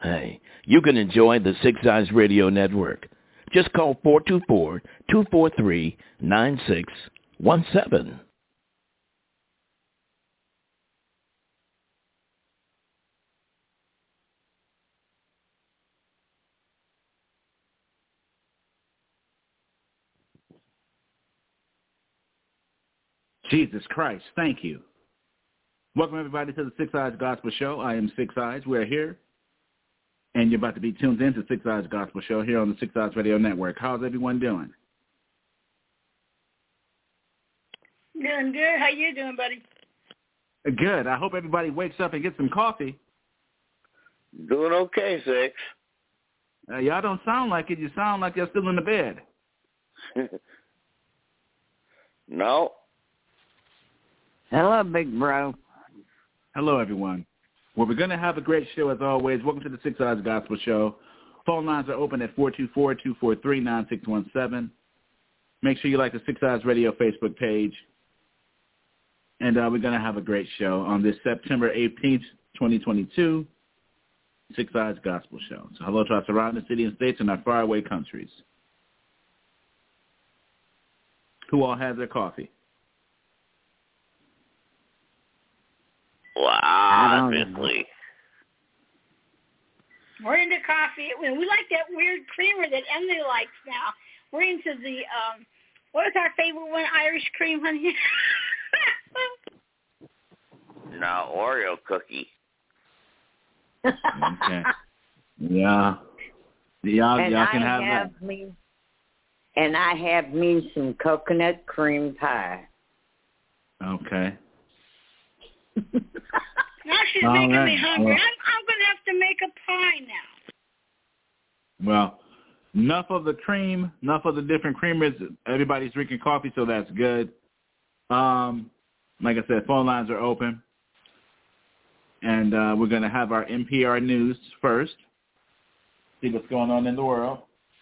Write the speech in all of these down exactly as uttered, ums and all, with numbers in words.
Hey, you can enjoy the Six Eyes Radio Network. Just call four two four, two four three, nine six one seven. Jesus Christ, thank you. Welcome, everybody, to the Six Eyes Gospel Show. I am Six Eyes. We're here, and you're about to be tuned in to Six Eyes Gospel Show here on the Six Eyes Radio Network. How's everyone doing? Doing good. How you doing, buddy? Good. I hope everybody wakes up and gets some coffee. Doing okay, Six. Uh, y'all don't sound like it. You sound like you're still in the bed. No. Hello, big bro. Hello, everyone. Well, we're going to have a great show as always. Welcome to the Six Eyes Gospel Show. Phone lines are open at four two four, two four three, nine six one seven. Make sure you like the Six Eyes Radio Facebook page. And uh, we're going to have a great show on this September eighteenth, twenty twenty-two, Six Eyes Gospel Show. So hello to our surrounding city and states and our faraway countries. Who all has their coffee? Well, obviously. We're into coffee. We like that weird creamer that Emily likes now. We're into the, um, what is our favorite one? Irish cream, honey? No, Oreo cookie. Okay. Yeah. Y'all, and y'all can I have, have that. me, and I have me some coconut cream pie. Okay. Now she's All making right. me hungry. Well, I'm, I'm going to have to make a pie now. Well, enough of the cream, enough of the different creamers. Everybody's drinking coffee, so that's good. Um, like I said, phone lines are open. And uh, we're going to have our N P R news first. See what's going on in the world.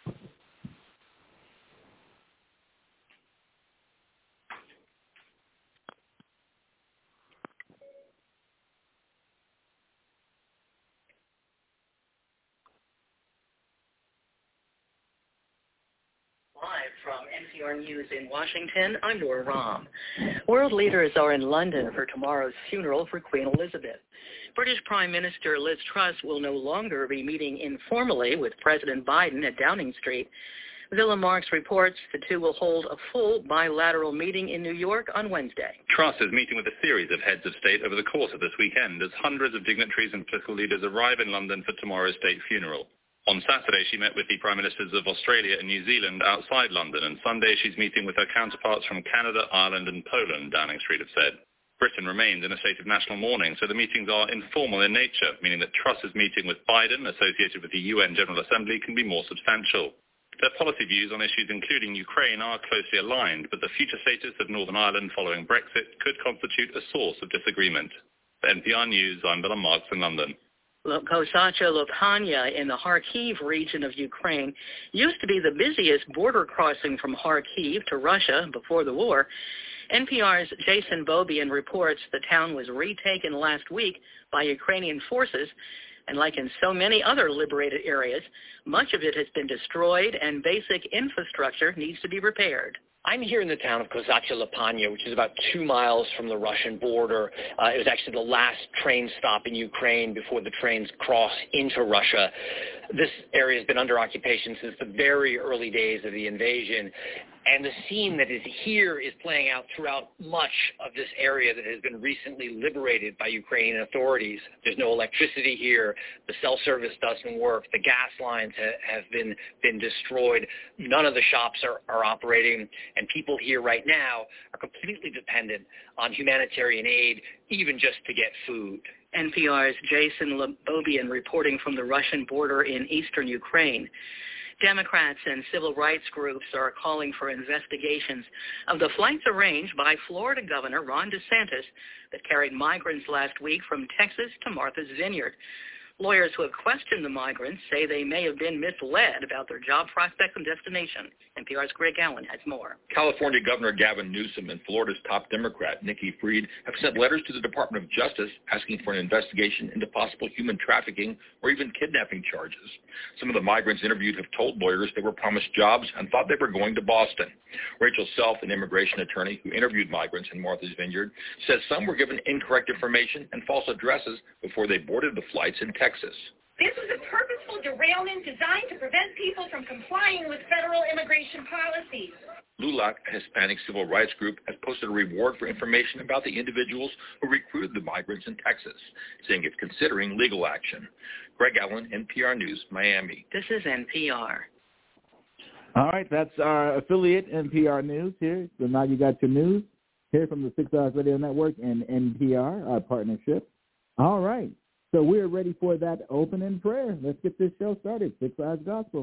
Live from N P R News in Washington, I'm Nora Rahm. World leaders are in London for tomorrow's funeral for Queen Elizabeth. British Prime Minister Liz Truss will no longer be meeting informally with President Biden at Downing Street. Villa Marx reports the two will hold a full bilateral meeting in New York on Wednesday. Truss is meeting with a series of heads of state over the course of this weekend as hundreds of dignitaries and political leaders arrive in London for tomorrow's state funeral. On Saturday, she met with the Prime Ministers of Australia and New Zealand outside London, and Sunday she's meeting with her counterparts from Canada, Ireland and Poland, Downing Street have said. Britain remains in a state of national mourning, so the meetings are informal in nature, meaning that Truss's meeting with Biden, associated with the U N General Assembly, can be more substantial. Their policy views on issues including Ukraine are closely aligned, but the future status of Northern Ireland following Brexit could constitute a source of disagreement. For N P R News, I'm Bill Marks in London. Kosacha Lopania in the Kharkiv region of Ukraine used to be the busiest border crossing from Kharkiv to Russia before the war. N P R's Jason Bobian reports the town was retaken last week by Ukrainian forces, and like in so many other liberated areas, much of it has been destroyed and basic infrastructure needs to be repaired. I'm here in the town of Kosacha Lopania, which is about two miles from the Russian border. Uh, it was actually the last train stop in Ukraine before the trains cross into Russia. This area has been under occupation since the very early days of the invasion. And the scene that is here is playing out throughout much of this area that has been recently liberated by Ukrainian authorities. There's no electricity here. The cell service doesn't work. The gas lines ha- have been, been destroyed. None of the shops are, are operating. And people here right now are completely dependent on humanitarian aid, even just to get food. N P R's Jason Bobian reporting from the Russian border in eastern Ukraine. Democrats and civil rights groups are calling for investigations of the flights arranged by Florida Governor Ron DeSantis that carried migrants last week from Texas to Martha's Vineyard. Lawyers who have questioned the migrants say they may have been misled about their job prospects and destination. N P R's Greg Allen has more. California Governor Gavin Newsom and Florida's top Democrat Nikki Fried have sent letters to the Department of Justice asking for an investigation into possible human trafficking or even kidnapping charges. Some of the migrants interviewed have told lawyers they were promised jobs and thought they were going to Boston. Rachel Self, an immigration attorney who interviewed migrants in Martha's Vineyard, says some were given incorrect information and false addresses before they boarded the flights in Texas. This was a purposeful derailment designed to prevent people from complying with federal immigration policies. LULAC, a Hispanic civil rights group, has posted a reward for information about the individuals who recruited the migrants in Texas, saying it's considering legal action. Greg Allen, N P R News, Miami. This is N P R. All right, that's our affiliate, N P R News here. So now you got your news here from the Six Eyes Radio Network and N P R, our partnership. All right. So we're ready for that opening prayer. Let's get this show started. Six Eyes Gospel.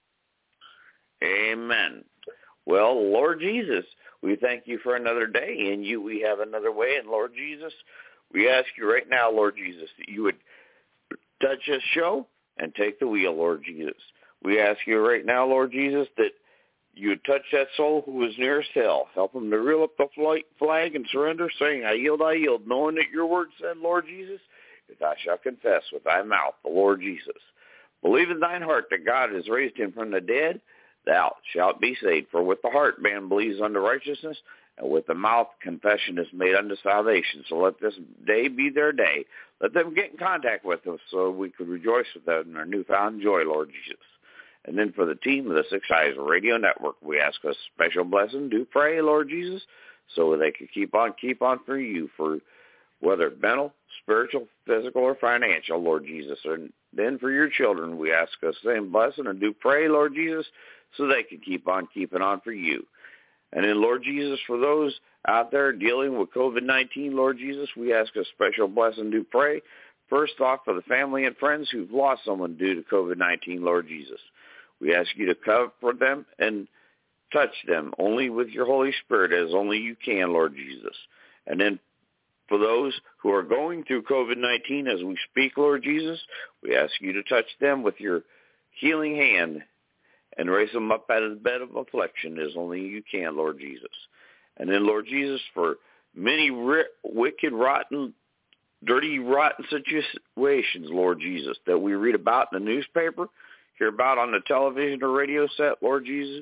Amen. Well, Lord Jesus, we thank you for another day. In you we have another way. And Lord Jesus, we ask you right now, Lord Jesus, that you would touch this show and take the wheel, Lord Jesus. We ask you right now, Lord Jesus, that you would touch that soul who is nearest hell. Help them to reel up the flag and surrender, saying, I yield, I yield, knowing that your word said, Lord Jesus, if thou shalt confess with thy mouth the Lord Jesus, believe in thine heart that God has raised him from the dead, thou shalt be saved. For with the heart man believes unto righteousness, and with the mouth confession is made unto salvation. So let this day be their day. Let them get in contact with us so we could rejoice with them in our newfound joy, Lord Jesus. And then for the team of the Six Eyes Radio Network, we ask a special blessing. Do pray, Lord Jesus, so they can keep on, keep on for you, for whether mental, spiritual, physical, or financial, Lord Jesus. And then for your children, we ask a same blessing and do pray, Lord Jesus, so they can keep on keeping on for you. And then, Lord Jesus, for those out there dealing with covid nineteen, Lord Jesus, we ask a special blessing, do pray. First off, for the family and friends who've lost someone due to covid nineteen, Lord Jesus. We ask you to cover them and touch them only with your Holy Spirit as only you can, Lord Jesus. And then for those who are going through covid nineteen as we speak, Lord Jesus, we ask you to touch them with your healing hand and raise them up out of the bed of affliction as only you can, Lord Jesus. And then, Lord Jesus, for many ri- wicked, rotten, dirty, rotten situations, Lord Jesus, that we read about in the newspaper, hear about on the television or radio set, Lord Jesus,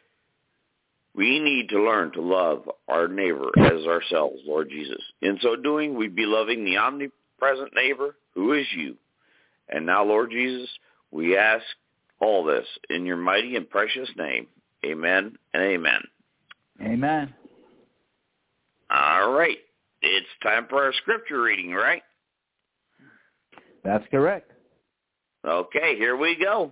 we need to learn to love our neighbor as ourselves, Lord Jesus. In so doing, we'd be loving the omnipresent neighbor who is you. And now, Lord Jesus, we ask all this in your mighty and precious name. Amen and amen. Amen. All right. It's time for our scripture reading, right? That's correct. Okay, here we go.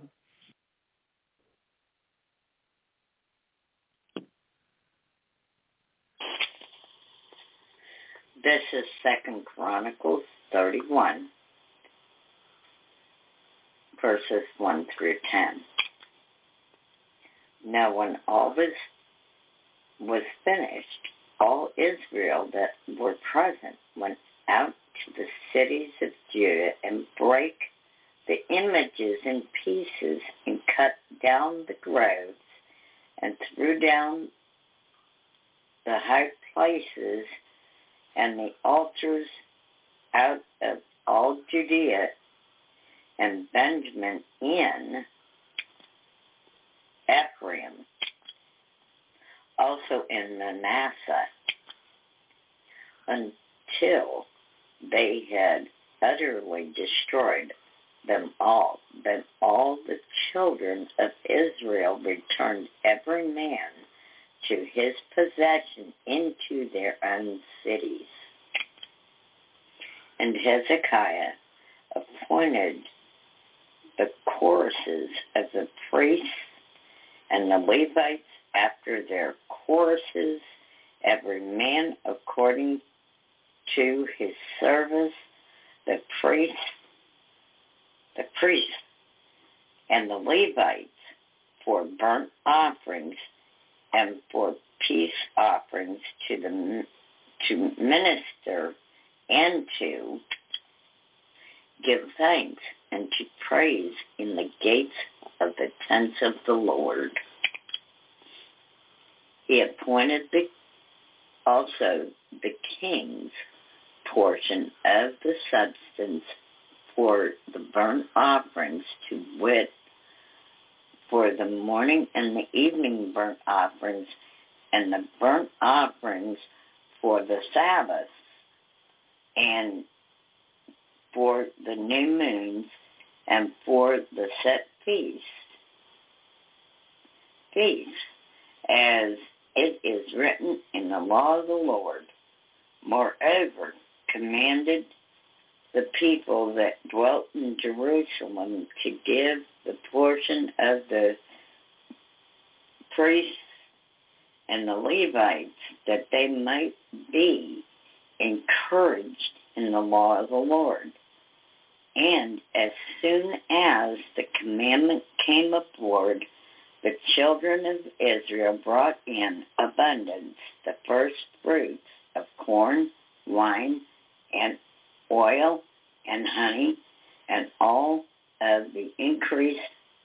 This is Second Chronicles thirty-one, verses one through ten. Now when all this was finished, all Israel that were present went out to the cities of Judah and brake the images in pieces and cut down the groves and threw down the high places and the altars out of all Judea and Benjamin in Ephraim, also in Manasseh, until they had utterly destroyed them all. Then all the children of Israel returned every man to his possession into their own cities. And Hezekiah appointed the choruses of the priests and the Levites after their choruses, every man according to his service, the priests, the priests and the Levites for burnt offerings and for peace offerings to the to minister and to give thanks and to praise in the gates of the tents of the Lord. He appointed the, also the king's portion of the substance for the burnt offerings, to wit, for the morning and the evening burnt offerings, and the burnt offerings for the Sabbath, and for the new moons, and for the set feasts, feasts, as it is written in the law of the Lord. Moreover, commanded the people that dwelt in Jerusalem to give the portion of the priests and the Levites, that they might be encouraged in the law of the Lord. And as soon as the commandment came aboard, the children of Israel brought in abundance the first fruits of corn, wine, and oil, and honey, and all of the increase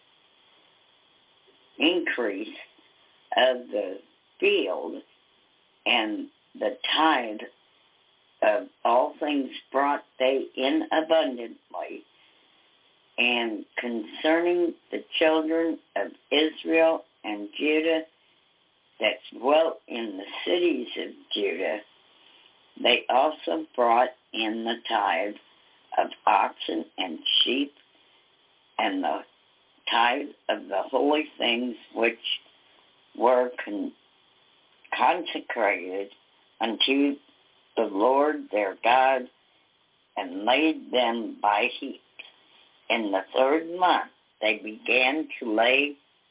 increase of the field, and the tithe of all things brought they in abundantly. And concerning the children of Israel and Judah that dwelt in the cities of Judah, they also brought in the tithe of oxen and sheep, and the tithe of the holy things which were con- consecrated unto the Lord their God, and laid them by heaps. In the third month they began to lay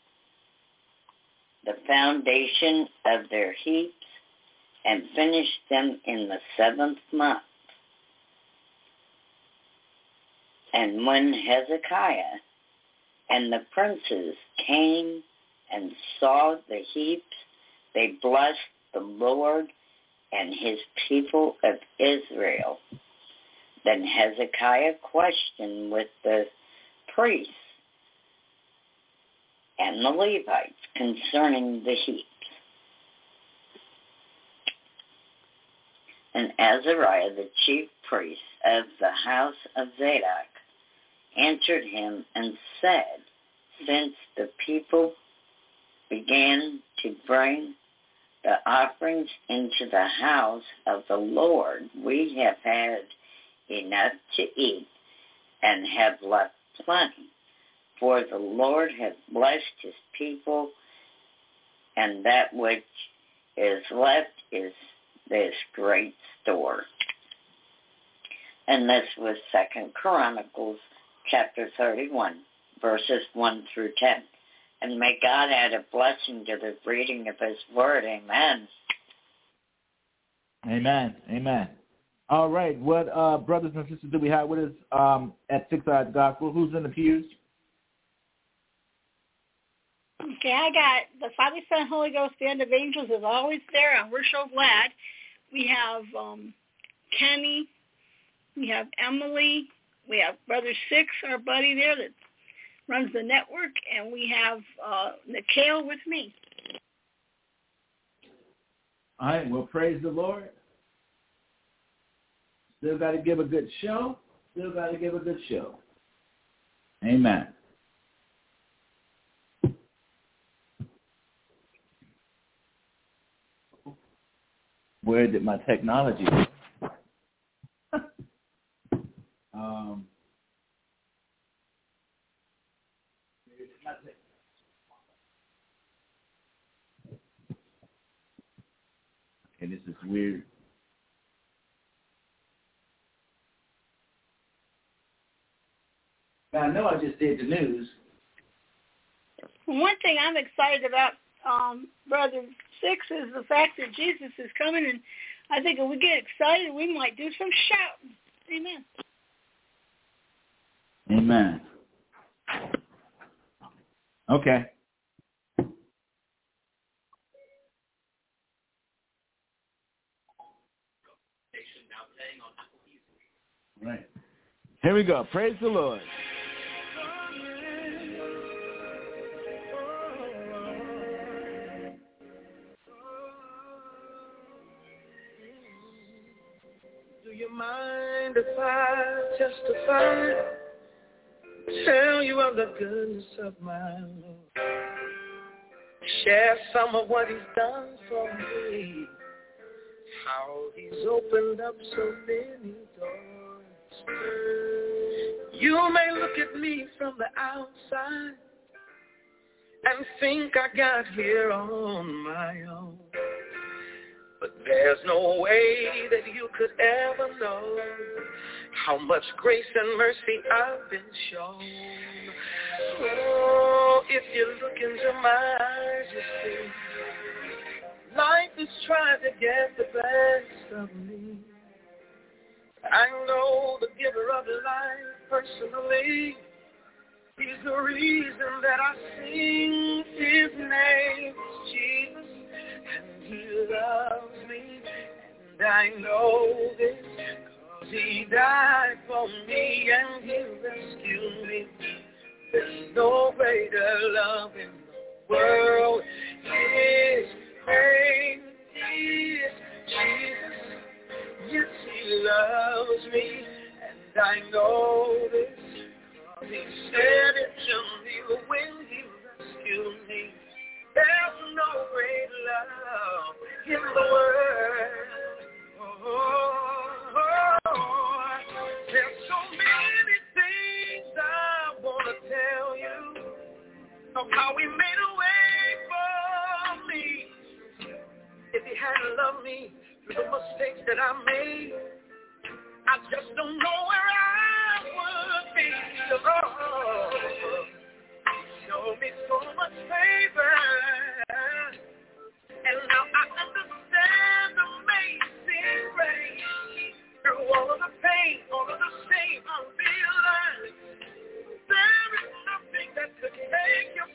the foundation of their heaps, and finished them in the seventh month. And when Hezekiah and the princes came and saw the heaps, they blessed the Lord and his people of Israel. Then Hezekiah questioned with the priests and the Levites concerning the heaps. And Azariah, the chief priest of the house of Zadok, answered him and said, since the people began to bring the offerings into the house of the Lord, we have had enough to eat and have left plenty. For the Lord hath blessed his people, and that which is left is this great store. And this was Second Chronicles chapter thirty-one, verses one through ten. And may God add a blessing to the reading of his word. Amen. Amen. Amen. All right. What uh, brothers and sisters do we have with us um, at Six Eyes Gospel? Who's in the pews? Okay, I got the Father, Son, Holy Ghost Band of Angels is always there, and we're so glad. We have um, Kenny, we have Emily, we have Brother Six, our buddy there that runs the network, and we have uh, Nikhil with me. All right, well, praise the Lord. Still got to give a good show. Still got to give a good show. Amen. Where did my technology go? um, okay, this is weird. Now, I know I just did the news. One thing I'm excited about, um, Brother Six, is the fact that Jesus is coming, and I think if we get excited, we might do some shouting. Amen. Amen. Okay. Right. Here we go. Praise the Lord. you mind if I testify? Tell you of the goodness of my Lord. Share some of what he's done for me. How he's opened up so many doors. You may look at me from the outside and think I got here on my own. But there's no way that you could ever know how much grace and mercy I've been shown. Oh, if you look into my eyes, you see, life is trying to get the best of me. I know the giver of life personally. He's the reason that I sing. His name is Jesus, and he loves me. And I know this, cause he died for me and he rescued me. There's no greater love in the world. His name is Jesus. Yes, he loves me, and I know this. He said it to me when he rescued me. There's no great love in the world. Oh, oh, oh. There's so many things I want to tell you of how he made a way for me. If he hadn't loved me through the mistakes that I made, I just don't know where I would be. Oh, show me so much favor, and now I understand the amazing grace. Through all of the pain, all of the shame, I realize there is nothing that could make you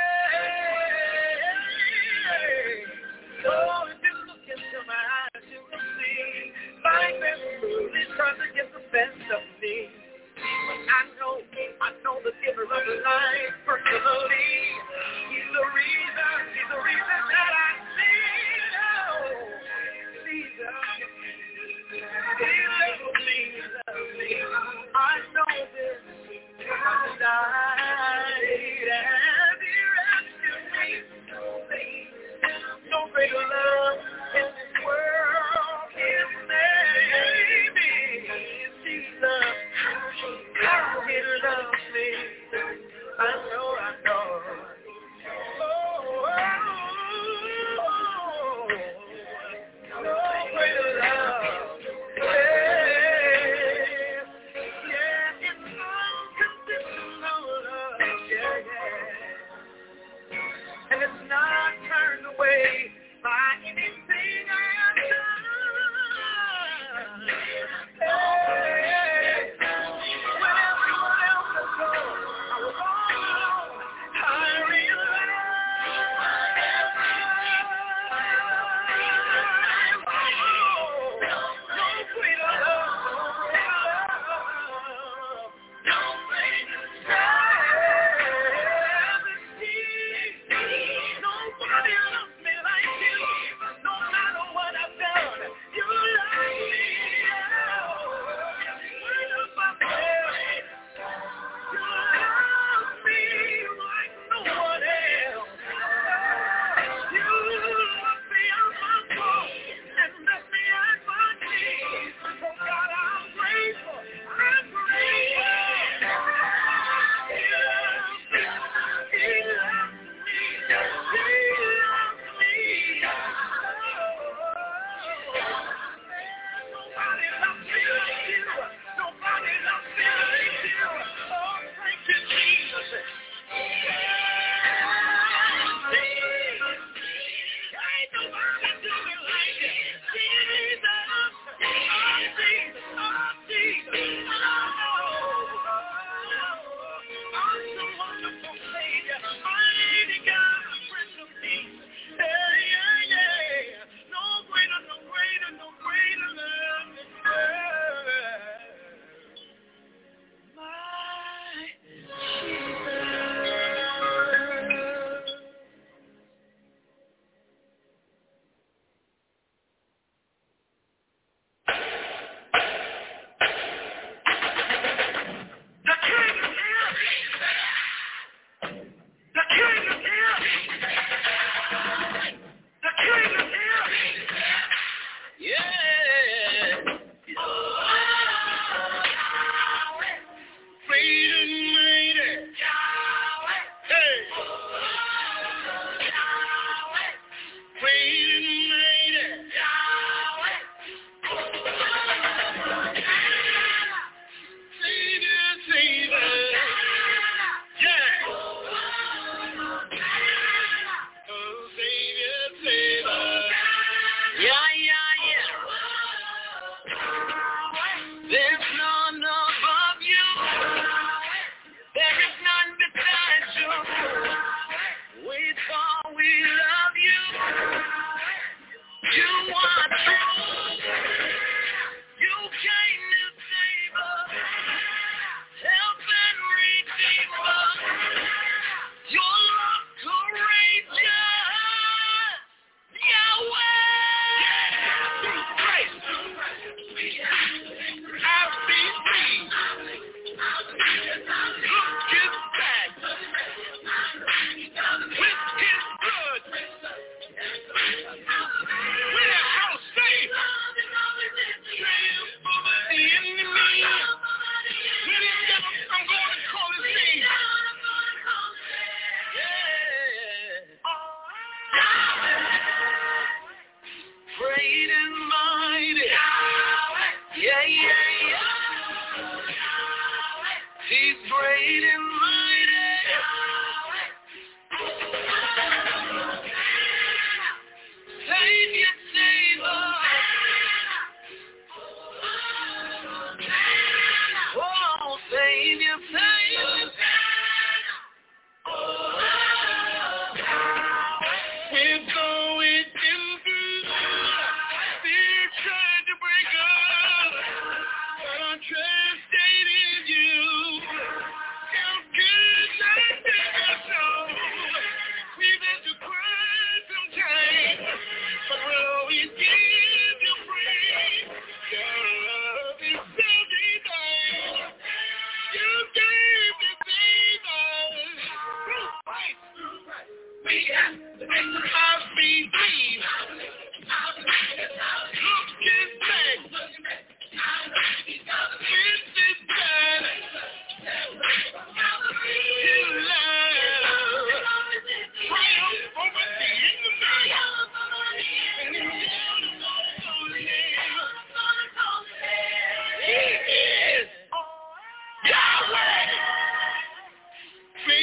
pay. So if you look into my eyes, you will see life is truly trying to get the best of me. I know, I know the giver of life personally. He's the reason, he's the reason that I see. Oh, Jesus, he loves me, he loves me. I know this, he died and he rescued me. No greater love in this world. His name is Jesus. How he loves me, I know, I know. Oh, oh, oh, no greater love. Yeah, yeah, it's unconditional love. Yeah, yeah. And it's not turned away by anything I have done. Hey, when everyone else has gone, I was all alone.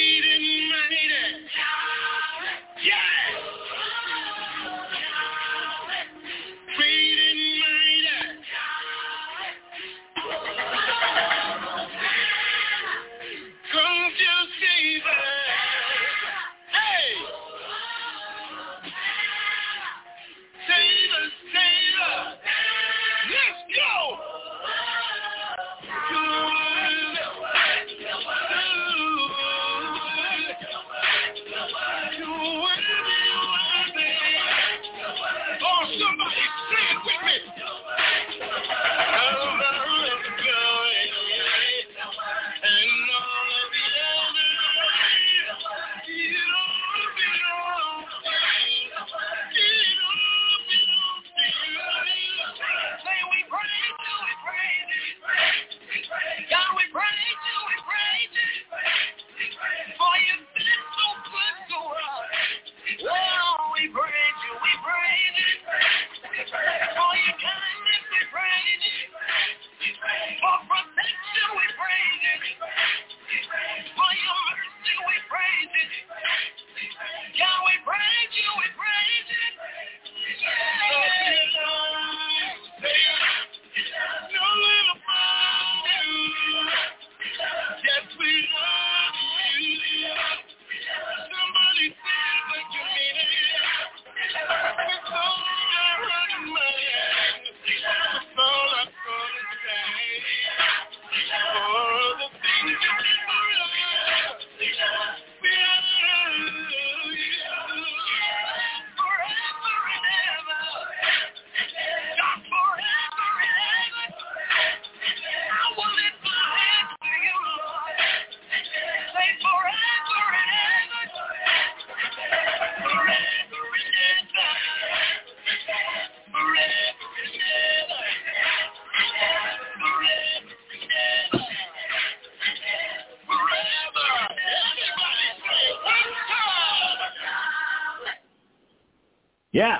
Yeah.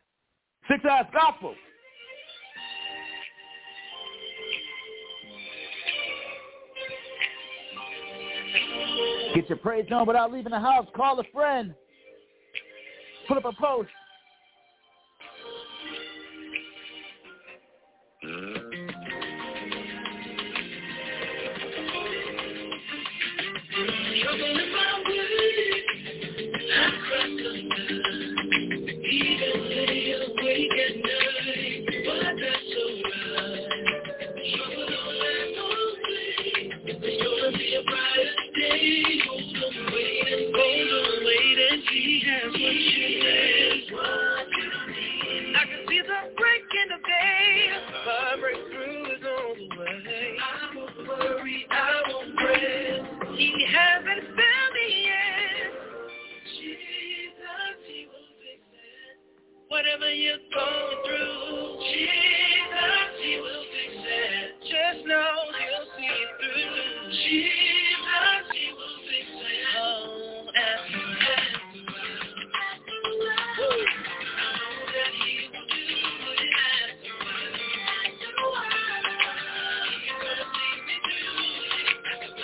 Six Eyes Gospel. Get your praise on without leaving the house. Call a friend. Put up a post. Whatever you're going through, Jesus, He will fix it. Just know He'll see it through. Jesus, He will fix it. Oh, after that He will do it afterwards. He's gonna see me through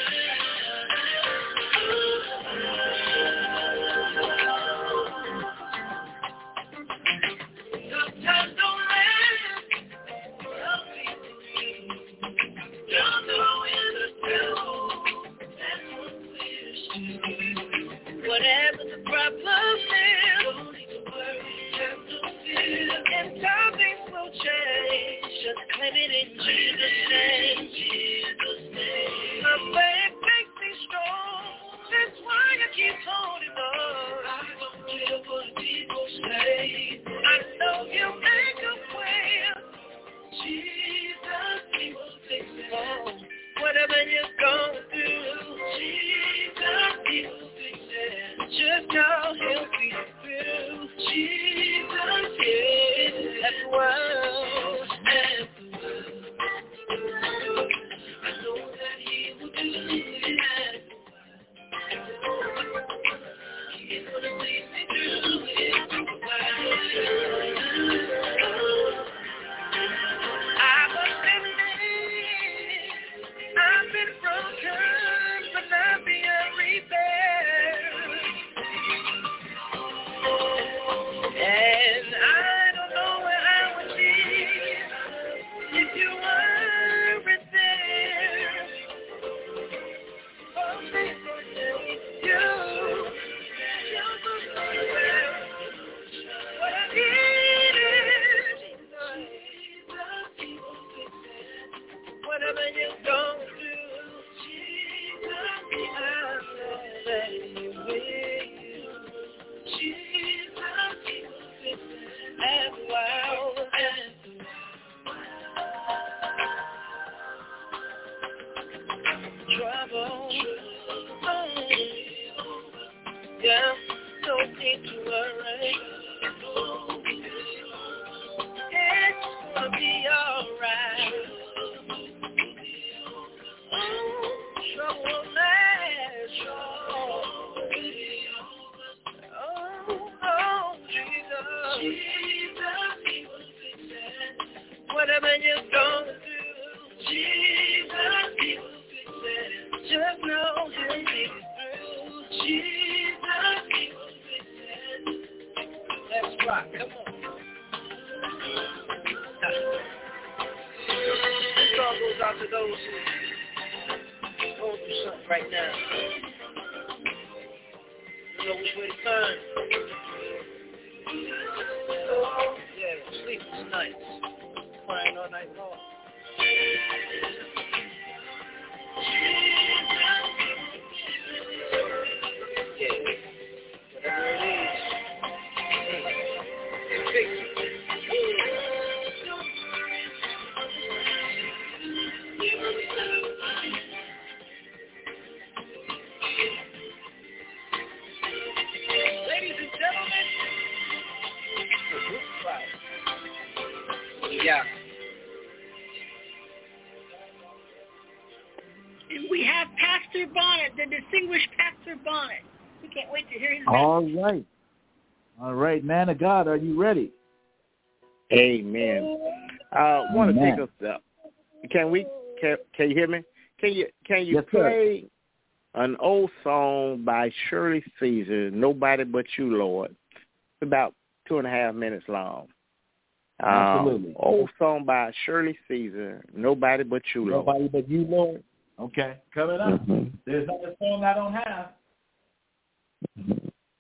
Sometimes don't last. Some people need. Don't know when to tell. That's what we're whatever the problem is, don't need to worry, have to fear. And some things will change. Just claim it in Jesus' name. Jesus' name. My faith makes me strong. That's why I keep holding on. I don't care what people say. I know He'll make a way. Jesus, He will fix it all. Whatever you're going through, Jesus, He will fix it. Just know He'll see it through. Jesus, yeah, that's why. Yeah, don't need to worry. It's gonna be alright. Oh, trouble won't last long. Oh, oh, Jesus. Whatever you're gonna do, Jesus, just know he'll make it through. Jesus, let's rock, come on. This song goes out to those who are going through something right now. You know which way to turn. Yeah, sleepless nights. Crying all night long. Yeah, whatever it is. Fix it. Ladies and gentlemen, the Good Friday. Yeah. And we have Pastor Bonnet, the distinguished Pastor Bonnet. We can't wait to hear his All message. right. All right, man of God, are you ready? Amen. I uh, want to take us up. Can we? Can, can you hear me? Can you? Can you yes, play sir. an old song by Shirley Caesar, "Nobody But You, Lord"? It's about two and a half minutes long. Absolutely. Um, old song by Shirley Caesar, "Nobody But You, Lord." Nobody but you, Lord. Okay, coming up. Mm-hmm. There's not a song I don't have. Mm-hmm.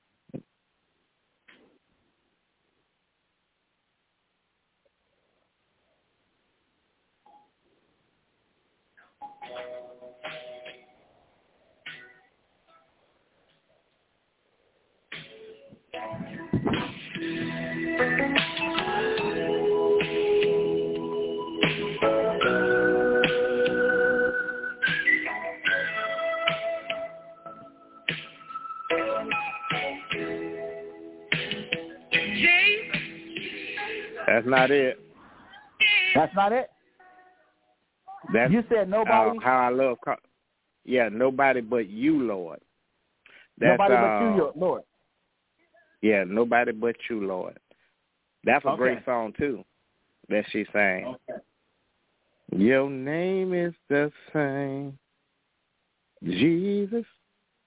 That's not it. That's not it? That's, you said nobody? Uh, how I love, yeah, nobody but you, Lord. That's, nobody uh, but you, Lord. Yeah, nobody but you, Lord. That's a okay. great song, too, that she sang. Okay. Your name is the same, Jesus,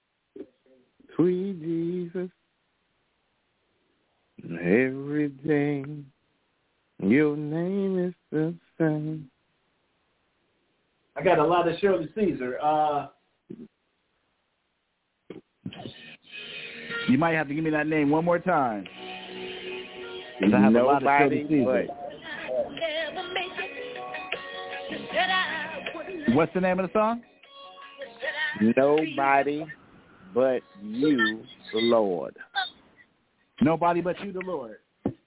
sweet Jesus, every day. Your name is the same. I got a lot of Shirley Caesar. Uh, you might have to give me that name one more time. I have Nobody a lot of Shirley Caesar. But what's the name of the song? Nobody but you, the Lord. Nobody but you, the Lord.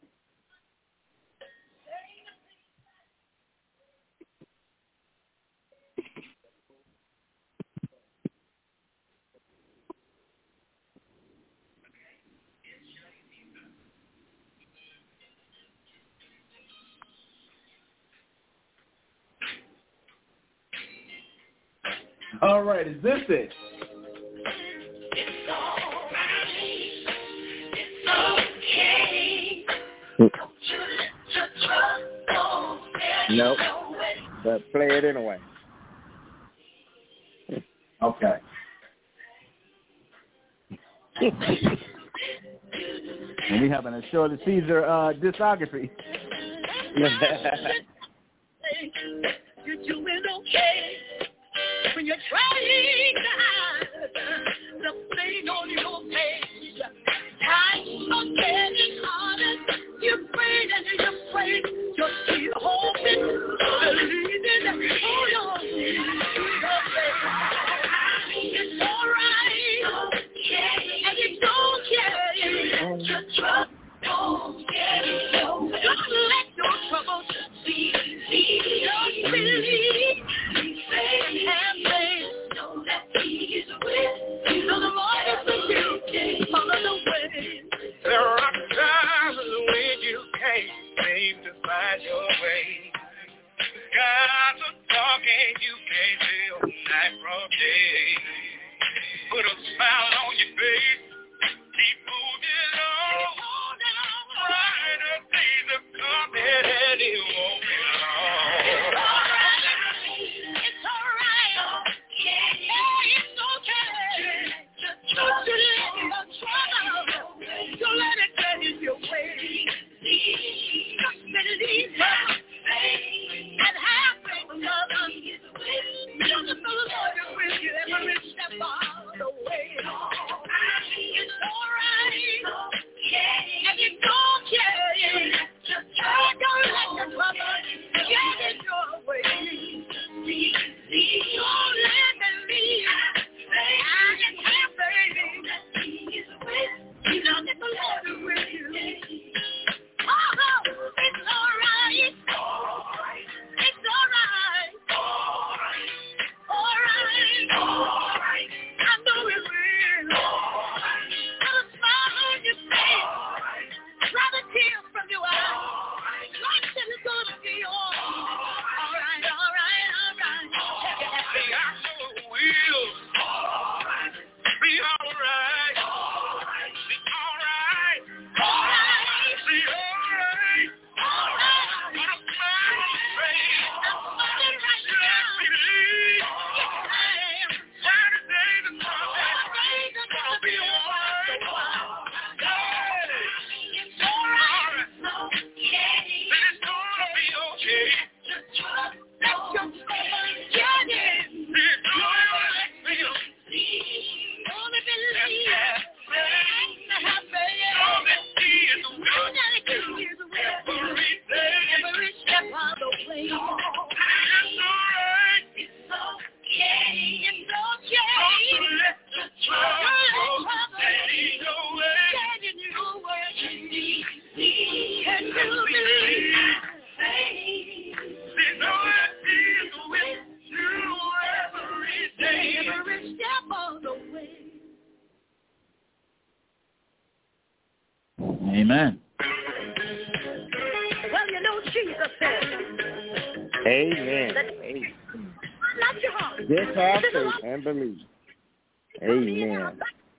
All right, is this it? It's all right. It's okay. Nope. But play it anyway. Okay. And we having a Shirley Caesar uh, discography. You're doing okay when you're trying to hide the pain on your face. Times are getting harder. You pray and you pray. You're still hoping, believing. Hold on. It's all right. And it's okay. Your trouble. Don't let your troubles be. Just believe and have faith. Know that He is faith. Keep moving on. Brighter days are coming and it won't be long. It's all right. It's all right. Yeah, it's okay. Don't you let your trouble. Don't let it get in your way. Just believe and have faith, brother. Know that the Lord is with you every step of the way. It's all right. And it's okay. Don't let the trouble get in your way. Don't let them leave. And have faith. Know that the Lord is with you. Oh, it's all right. It's all right. All right. All right. I know it will. Put a smile on your face. Dry the tears from your eyes. Life said it's gonna be all. All right. All right. All right. Take it happy. I know it will. All right. Be all right. All right. Be all right. All right. Be all right. All right. Put a smile on your face. I'm smiling right now. Just believe. Yes, I am. Saturday the Sunday. It's gonna be all right. Hey. It's all right. Then it's gonna be okay. Just trust. That's your story. Yeah, yeah. It's all right. Only believe. And have faith. All that he is the will. All that he is the will. Every day. Every step of the way. It's all right. It's okay. It's okay. Don't let the trouble get in your way. Get in your way. Can you believe? They know that he is with you every day. Every step of the way. Amen. Well, you know, Jesus said, Amen. Amen. not your heart. Just have faith and believe. Amen.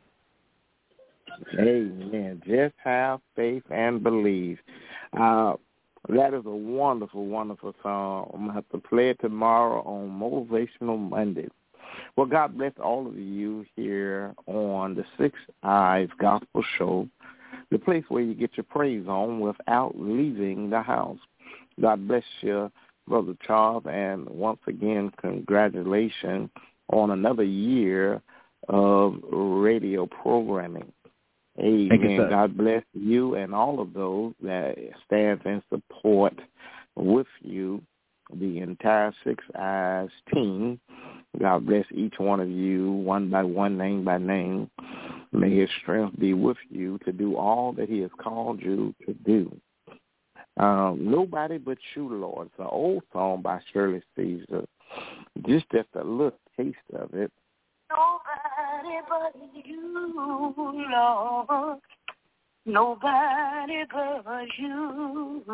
Amen. Just have faith and believe. Uh, that is a wonderful, wonderful song. I'm going to have to play it tomorrow on Motivational Monday. Well, God bless all of you here on the Six Eyes Gospel Show, the place where you get your praise on without leaving the house. God bless you, Brother Charles, and once again, congratulations on another year of radio programming. Amen. You, God bless you and all of those that stands in support with you, the entire Six Eyes team. God bless each one of you, one by one, name by name. May his strength be with you to do all that he has called you to do. Um, nobody but you, Lord. It's an old song by Shirley Caesar. Just just a little taste of it. Nobody but you, Lord. Nobody but you.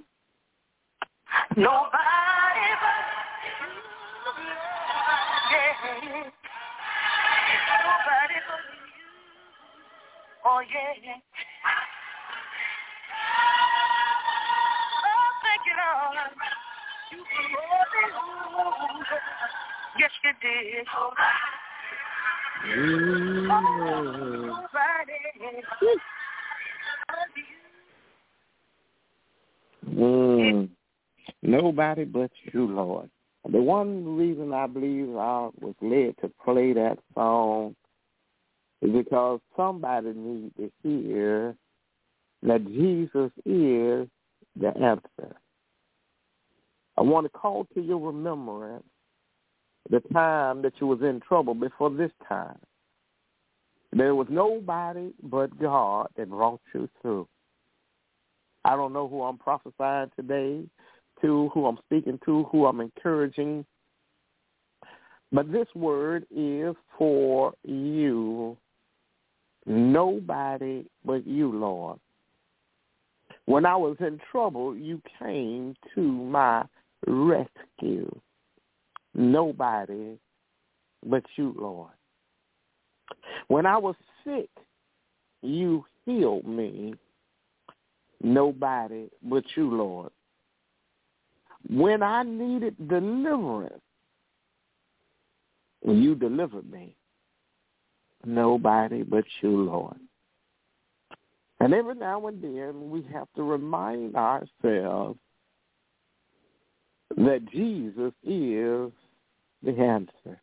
Nobody but you, yeah. Nobody but you. Oh, yeah. Oh, thank you, Lord. You brought me home. Yes, you did. Mm. Mm. Nobody but you, Lord. The one reason I believe I was led to play that song is because somebody needs to hear that Jesus is the answer. I want to call to your remembrance the time that you was in trouble before this time. There was nobody but God that brought you through. I don't know who I'm prophesying today to, who I'm speaking to, who I'm encouraging, but this word is for you. Nobody but you, Lord. When I was in trouble, you came to my rescue. Nobody but you, Lord. When I was sick, you healed me. Nobody but you, Lord. When I needed deliverance, you delivered me. Nobody but you, Lord. And every now and then we have to remind ourselves that Jesus is the answer.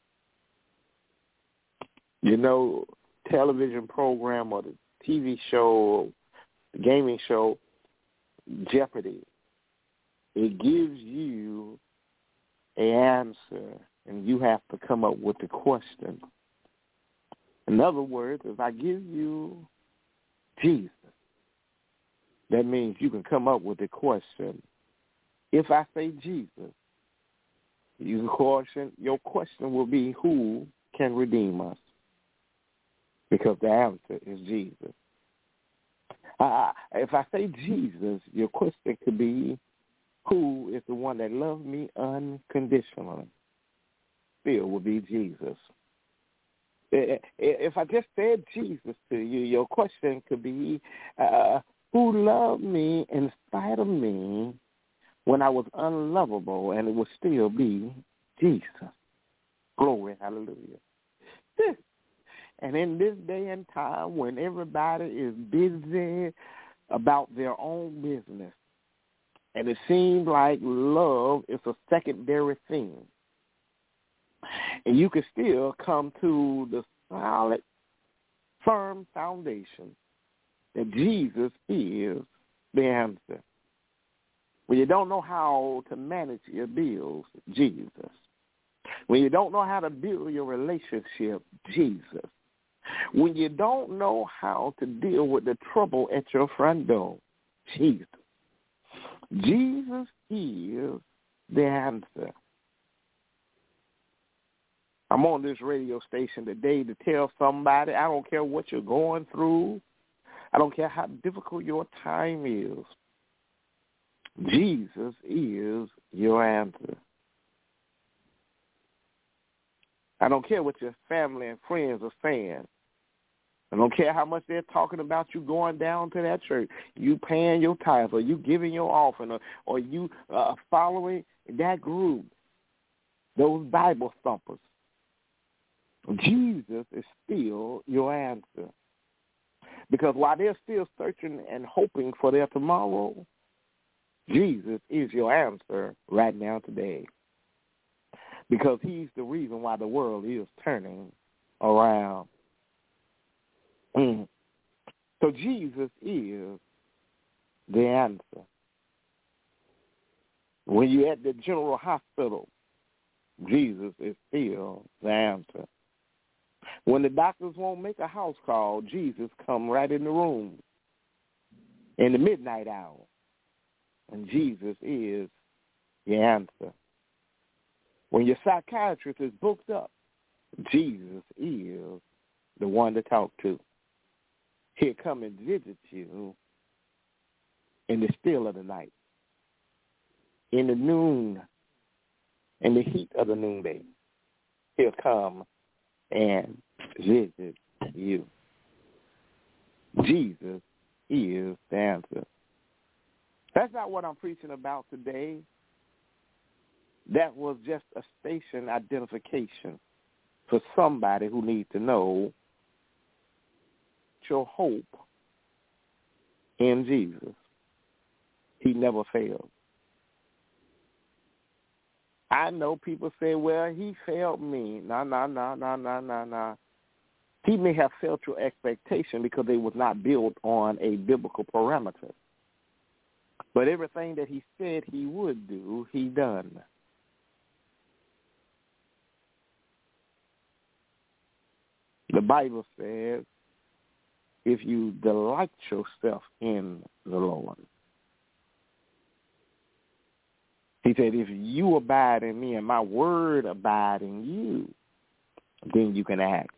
You know, television program or the T V show, the gaming show, Jeopardy, it gives you an answer, and you have to come up with the question. In other words, if I give you Jesus, that means you can come up with the question. If I say Jesus, you question, your question will be, who can redeem us? Because the answer is Jesus. Uh, if I say Jesus, your question could be, who is the one that loved me unconditionally? Still will be Jesus. If I just said Jesus to you, your question could be, uh, who loved me in spite of me when I was unlovable, and it would still be Jesus. Glory, hallelujah. And in this day and time when everybody is busy about their own business, and it seems like love is a secondary thing, and you can still come to the solid, firm foundation that Jesus is the answer. When you don't know how to manage your bills, Jesus. When you don't know how to build your relationship, Jesus. When you don't know how to deal with the trouble at your front door, Jesus. Jesus is the answer. I'm on this radio station today to tell somebody, I don't care what you're going through. I don't care how difficult your time is. Jesus is your answer. I don't care what your family and friends are saying. I don't care how much they're talking about you going down to that church, you paying your tithes, or you giving your offering, or, or you uh, following that group, those Bible thumpers. Jesus is still your answer. Because while they're still searching and hoping for their tomorrow, Jesus is your answer right now today. Because he's the reason why the world is turning around. Mm. So Jesus is the answer. When you're at the General Hospital, Jesus is still the answer. When the doctors won't make a house call, Jesus come right in the room in the midnight hour. And Jesus is the answer. When your psychiatrist is booked up, Jesus is the one to talk to. He'll come and visit you in the still of the night, in the noon, in the heat of the noonday. He'll come and visit you. Jesus is the answer. That's not what I'm preaching about today. That was just a station identification for somebody who needs to know your hope in Jesus. He never failed. I know people say, well, he failed me. No, no, no, no, no, no, no. He may have failed your expectation because they was not built on a biblical parameter. But everything that he said he would do, he done. The Bible says, if you delight yourself in the Lord. He said, if you abide in me and my word abide in you, then you can act.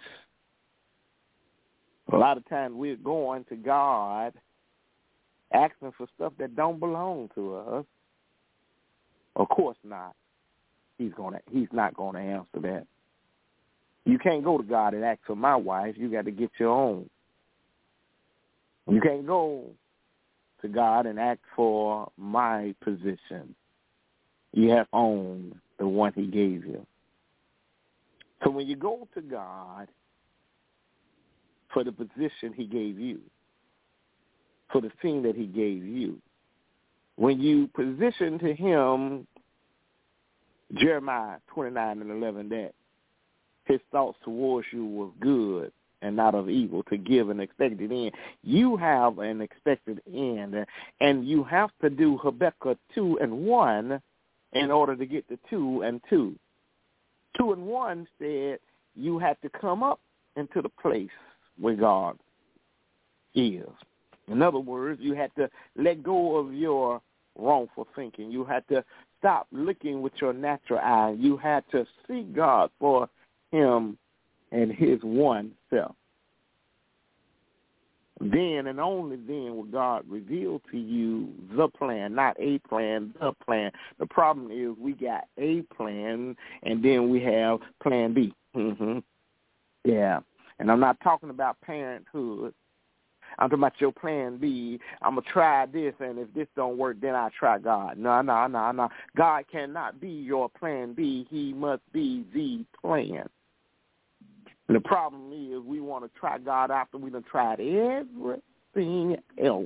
A lot of times we're going to God asking for stuff that don't belong to us. Of course not. He's gonna. He's not going to answer that. You can't go to God and ask for my wife. You got to get your own. You can't go to God and ask for my position. You have owned the one he gave you. So when you go to God for the position he gave you, for the thing that he gave you, when you position to him Jeremiah twenty-nine and eleven, that his thoughts towards you was good and not of evil, to give an expected end. You have an expected end, and you have to do Habakkuk two and one in order to get to two and two. Two and one said you have to come up into the place where God is. In other words, you have to let go of your wrongful thinking. You have to stop looking with your natural eye. You have to seek God for him and his one self. Then and only then will God reveal to you the plan, not a plan, the plan. The problem is we got a plan, and then we have plan B. Mm-hmm. Yeah. And I'm not talking about parenthood. I'm talking about your plan B. I'm going to try this, and if this don't work, then I'll try God. No, no, no, no. God cannot be your plan B. He must be the plan. And the problem is we want to try God after we done tried everything else.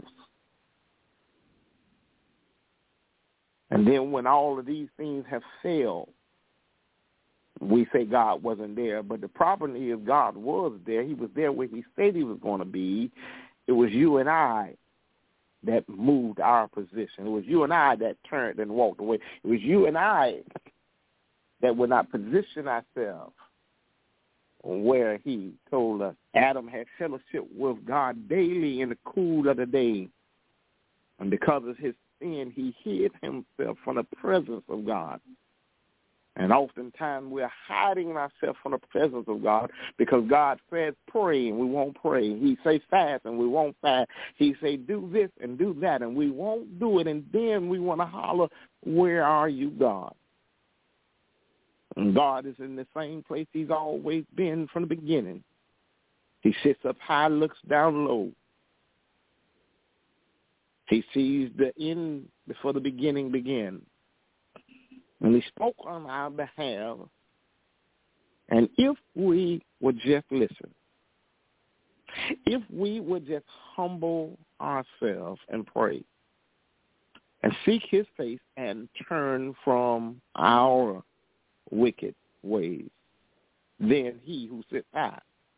And then when all of these things have failed, we say God wasn't there. But the problem is God was there. He was there where he said he was going to be. It was you and I that moved our position. It was you and I that turned and walked away. It was you and I that would not position ourselves where he told us. Adam had fellowship with God daily in the cool of the day. And because of his sin, he hid himself from the presence of God. And oftentimes we're hiding ourselves from the presence of God because God says pray and we won't pray. He says fast and we won't fast. He say do this and do that and we won't do it. And then we want to holler, where are you, God? And God is in the same place he's always been from the beginning. He sits up high, looks down low. He sees the end before the beginning begins. And he spoke on our behalf. And if we would just listen, if we would just humble ourselves and pray and seek his face and turn from our wicked ways, then he who sits high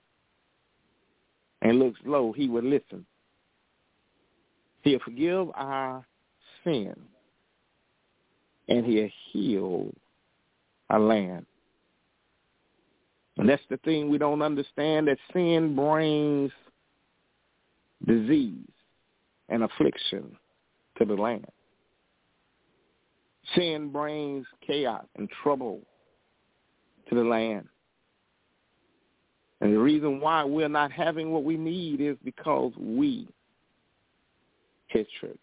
and looks low, he will listen. He'll forgive our sin, and he'll heal our land. And that's the thing we don't understand, that sin brings disease and affliction to the land. Sin brings chaos and trouble to the land. And the reason why we're not having what we need is because we, his children,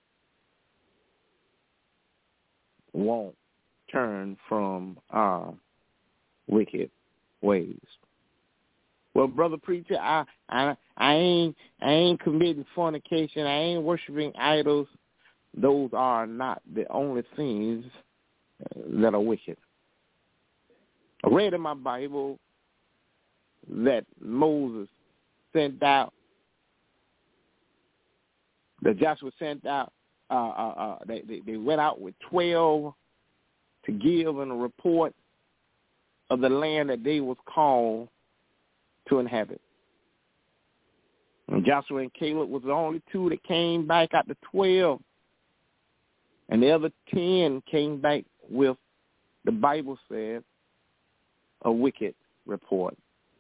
won't turn from our wicked ways. Well, brother preacher, I I I ain't I ain't committing fornication. I ain't worshiping idols. Those are not the only things that are wicked. I read in my Bible that Moses sent out, that Joshua sent out, uh, uh, uh, they, they, they went out with twelve to give a report of the land that they was called to inhabit. And Joshua and Caleb was the only two that came back out the twelve. And the other ten came back with, the Bible says, a wicked report.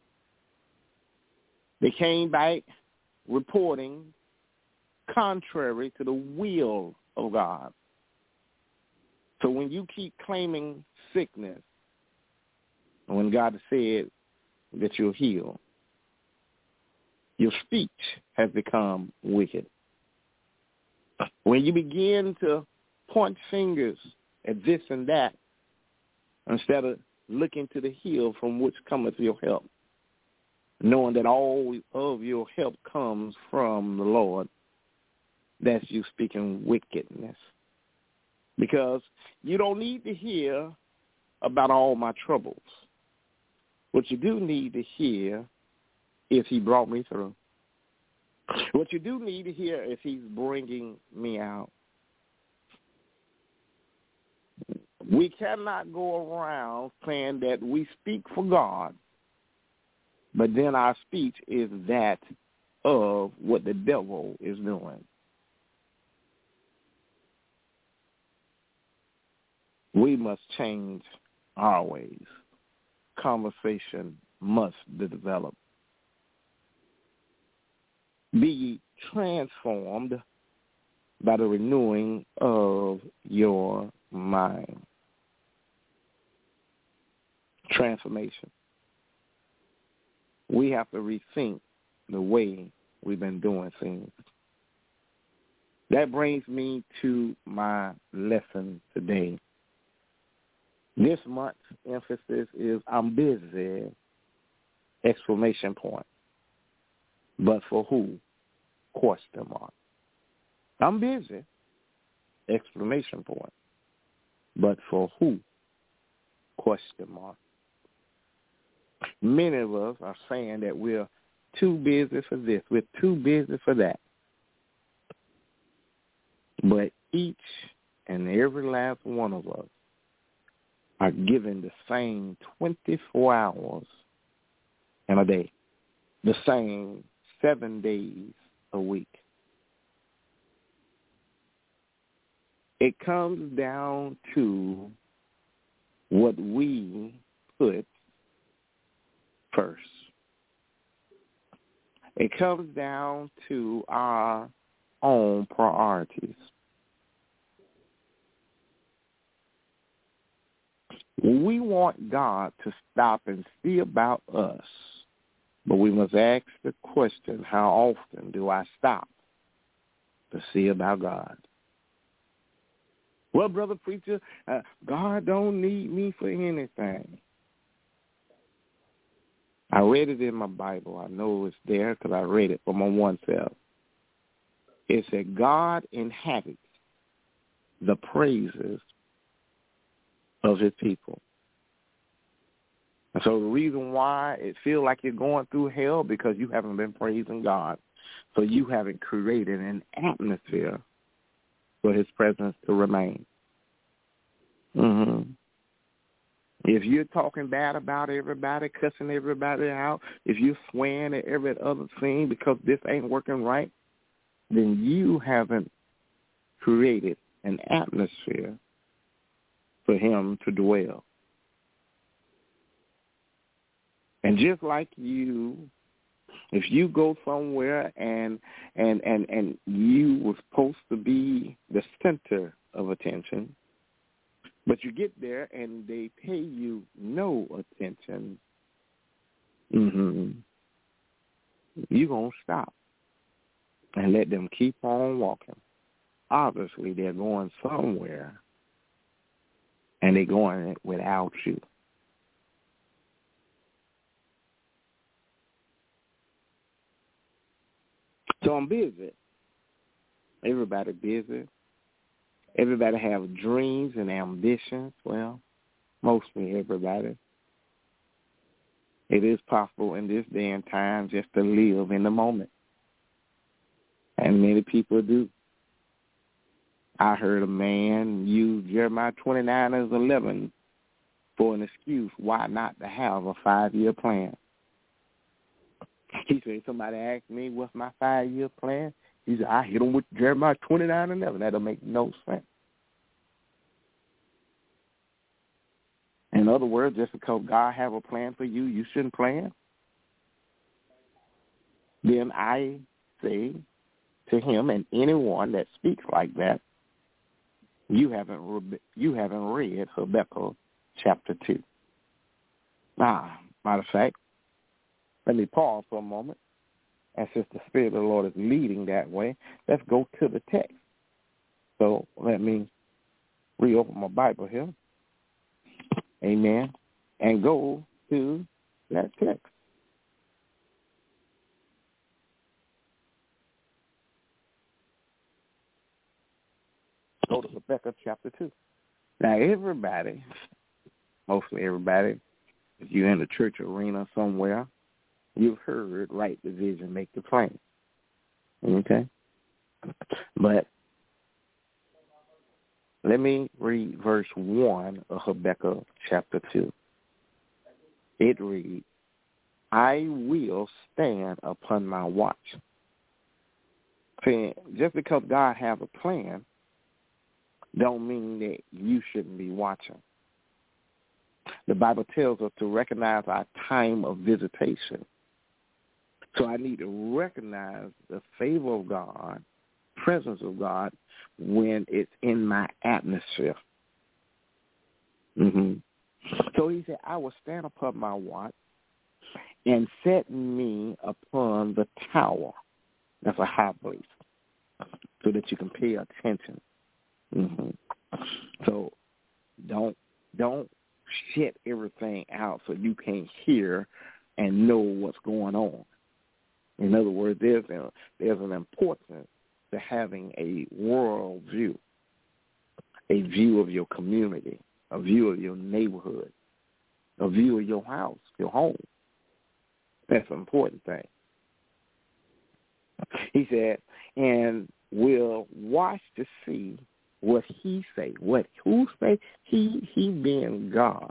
They came back reporting contrary to the will of God. So when you keep claiming sickness, when God said that you'll heal, your speech has become wicked. When you begin to point fingers at this and that, instead of looking to the hill from which cometh your help, knowing that all of your help comes from the Lord. That's you speaking wickedness. Because you don't need to hear about all my troubles. What you do need to hear is he brought me through. What you do need to hear is he's bringing me out. We cannot go around saying that we speak for God, but then our speech is that of what the devil is doing. We must change our ways. Conversation must be developed. Be ye transformed by the renewing of your mind. Transformation. We have to rethink the way we've been doing things. That brings me to my lesson today. This month's emphasis is I'm busy, exclamation point. But for who? Question mark. I'm busy, exclamation point. But for who? Question mark. Many of us are saying that we're too busy for this, we're too busy for that. But each and every last one of us are given the same twenty-four hours in a day, the same seven days a week. It comes down to what we put first. It comes down to our own priorities. We want God to stop and see about us, but we must ask the question, how often do I stop to see about God? Well, brother preacher, uh, God don't need me for anything. I read it in my Bible. I know it's there because I read it for my one self. It said, God inhabits the praises of his people. And so the reason why it feels like you're going through hell, because you haven't been praising God. So you haven't created an atmosphere for his presence to remain. Mm-hmm. If you're talking bad about everybody, cussing everybody out, if you're swearing at every other thing because this ain't working right, then you haven't created an atmosphere for him to dwell. And just like you, if you go somewhere and and and and you were supposed to be the center of attention, but you get there and they pay you no attention, mm-hmm, you're going to stop and let them keep on walking. Obviously, they're going somewhere, and they're going without you. So I'm busy. Everybody busy. Everybody have dreams and ambitions. Well, mostly everybody. It is possible in this day and time just to live in the moment. And many people do. I heard a man use Jeremiah twenty-nine as eleven for an excuse why not to have a five-year plan. He said, somebody asked me, what's my five-year plan? He said, I hit him with Jeremiah twenty-nine and eleven. That don't make no sense. In other words, just because God have a plan for you, you shouldn't plan. Then I say to him and anyone that speaks like that, you haven't re- you haven't read Habakkuk chapter two. Ah, matter of fact, let me pause for a moment. And since the Spirit of the Lord is leading that way, let's go to the text. So let me reopen my Bible here. Amen. and go to that text. Go to Habakkuk chapter two. Now, everybody, mostly everybody, if you're in the church arena somewhere, you've heard write the vision, make the plan. Okay? But let me read verse one of Habakkuk chapter two. It reads, I will stand upon my watch. See, just because God has a plan don't mean that you shouldn't be watching. The Bible tells us to recognize our time of visitation. So I need to recognize the favor of God, presence of God, when it's in my atmosphere. Mm-hmm. So he said, I will stand upon my watch and set me upon the tower. That's a high place, so that you can pay attention. Mm-hmm. So don't don't shut everything out so you can't hear and know what's going on. In other words, there's a, there's an importance to having a world view, a view of your community, a view of your neighborhood, a view of your house, your home. That's an important thing. He said, and will watch to see what he say. What who say? He he being God.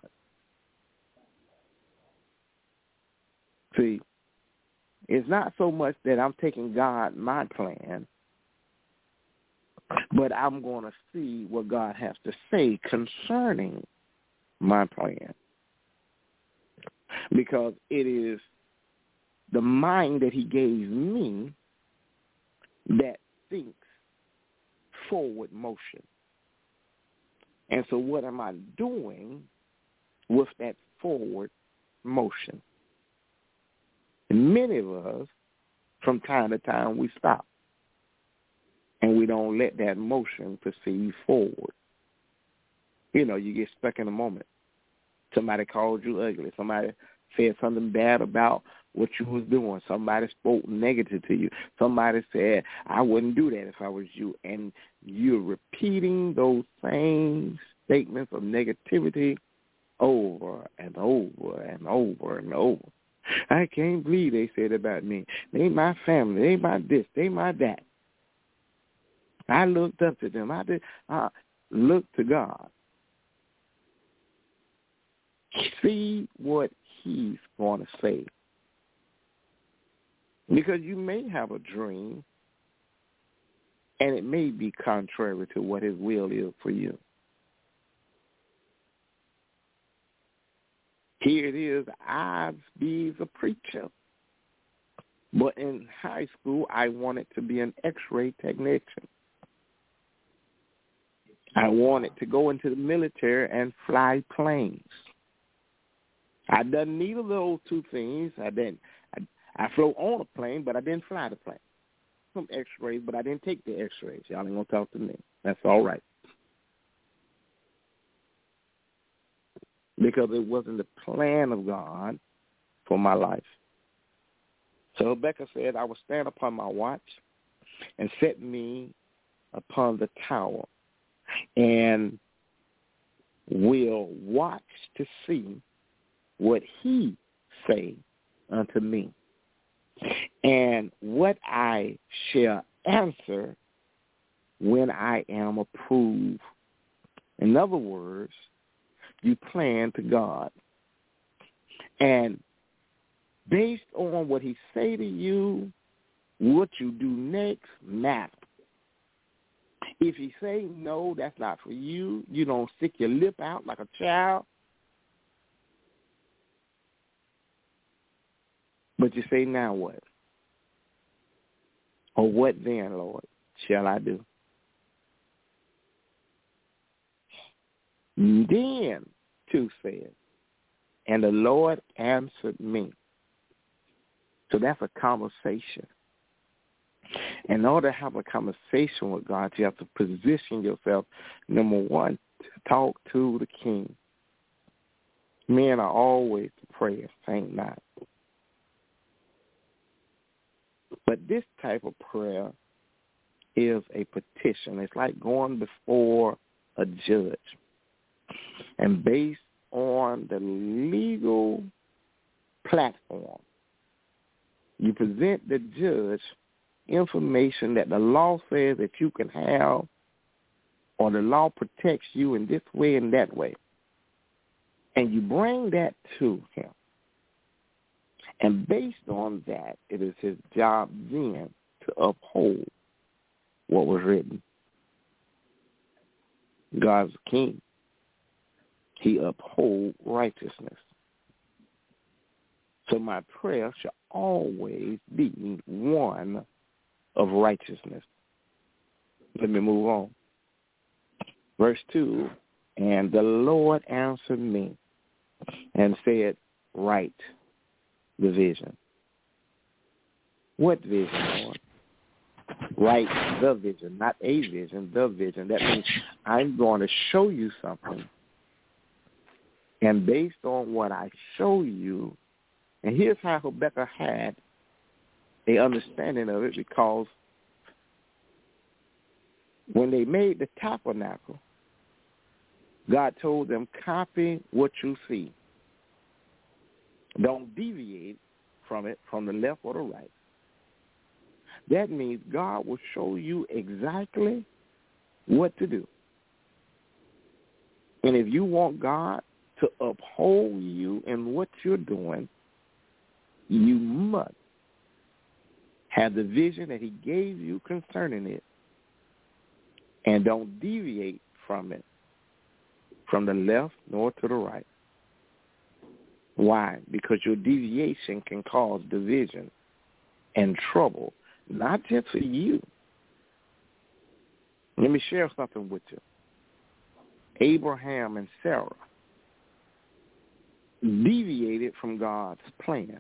See, it's not so much that I'm taking God my plan, but I'm going to see what God has to say concerning my plan. Because it is the mind that he gave me that thinks forward motion. And so what am I doing with that forward motion? And many of us, from time to time, we stop. And we don't let that motion proceed forward. You know, you get stuck in a moment. Somebody called you ugly. Somebody said something bad about what you was doing. Somebody spoke negative to you. Somebody said, I wouldn't do that if I was you. And you're repeating those same statements of negativity over and over and over and over. I can't believe they said about me. They my family. They my this. They my that. I looked up to them. I did. I looked to God. See what he's going to say. Because you may have a dream, and it may be contrary to what his will is for you. Here it is, I be the preacher. But in high school, I wanted to be an x-ray technician. I wanted to go into the military and fly planes. I done neither of those two things. I didn't. I, I flew on a plane, but I didn't fly the plane. Some x-rays, but I didn't take the x-rays. Y'all ain't going to talk to me. That's all right. Because it wasn't the plan of God for my life. So Habakkuk said, I will stand upon my watch and set me upon the tower and will watch to see what he say unto me, and what I shall answer when I am approved. In other words, you plan to God. And based on what he say to you, what you do next matters. If he say, no, that's not for you, you don't stick your lip out like a child, but you say, now what? Or what then, Lord, shall I do? Then, two said, and the Lord answered me. So that's a conversation. In order to have a conversation with God, you have to position yourself, number one, to talk to the king. Men are always to pray and faint not. But this type of prayer is a petition. It's like going before a judge. And based on the legal platform, you present the judge information that the law says that you can have, or the law protects you in this way and that way. And you bring that to him. And based on that, it is his job then to uphold what was written. God's king. He uphold righteousness. So my prayer shall always be one of righteousness. Let me move on. Verse two, and the Lord answered me and said, write the vision. What vision, Lord? Write the vision, not a vision, the vision. That means I'm going to show you something. And based on what I show you, and here's how Habakkuk had a understanding of it, because when they made the tabernacle, God told them, copy what you see. Don't deviate from it, from the left or the right. That means God will show you exactly what to do. And if you want God to uphold you in what you're doing, you must have the vision that he gave you concerning it, and don't deviate from it, from the left nor to the right. Why? Because your deviation can cause division and trouble, not just for you. Let me share something with you. Abraham and Sarah deviated from God's plan.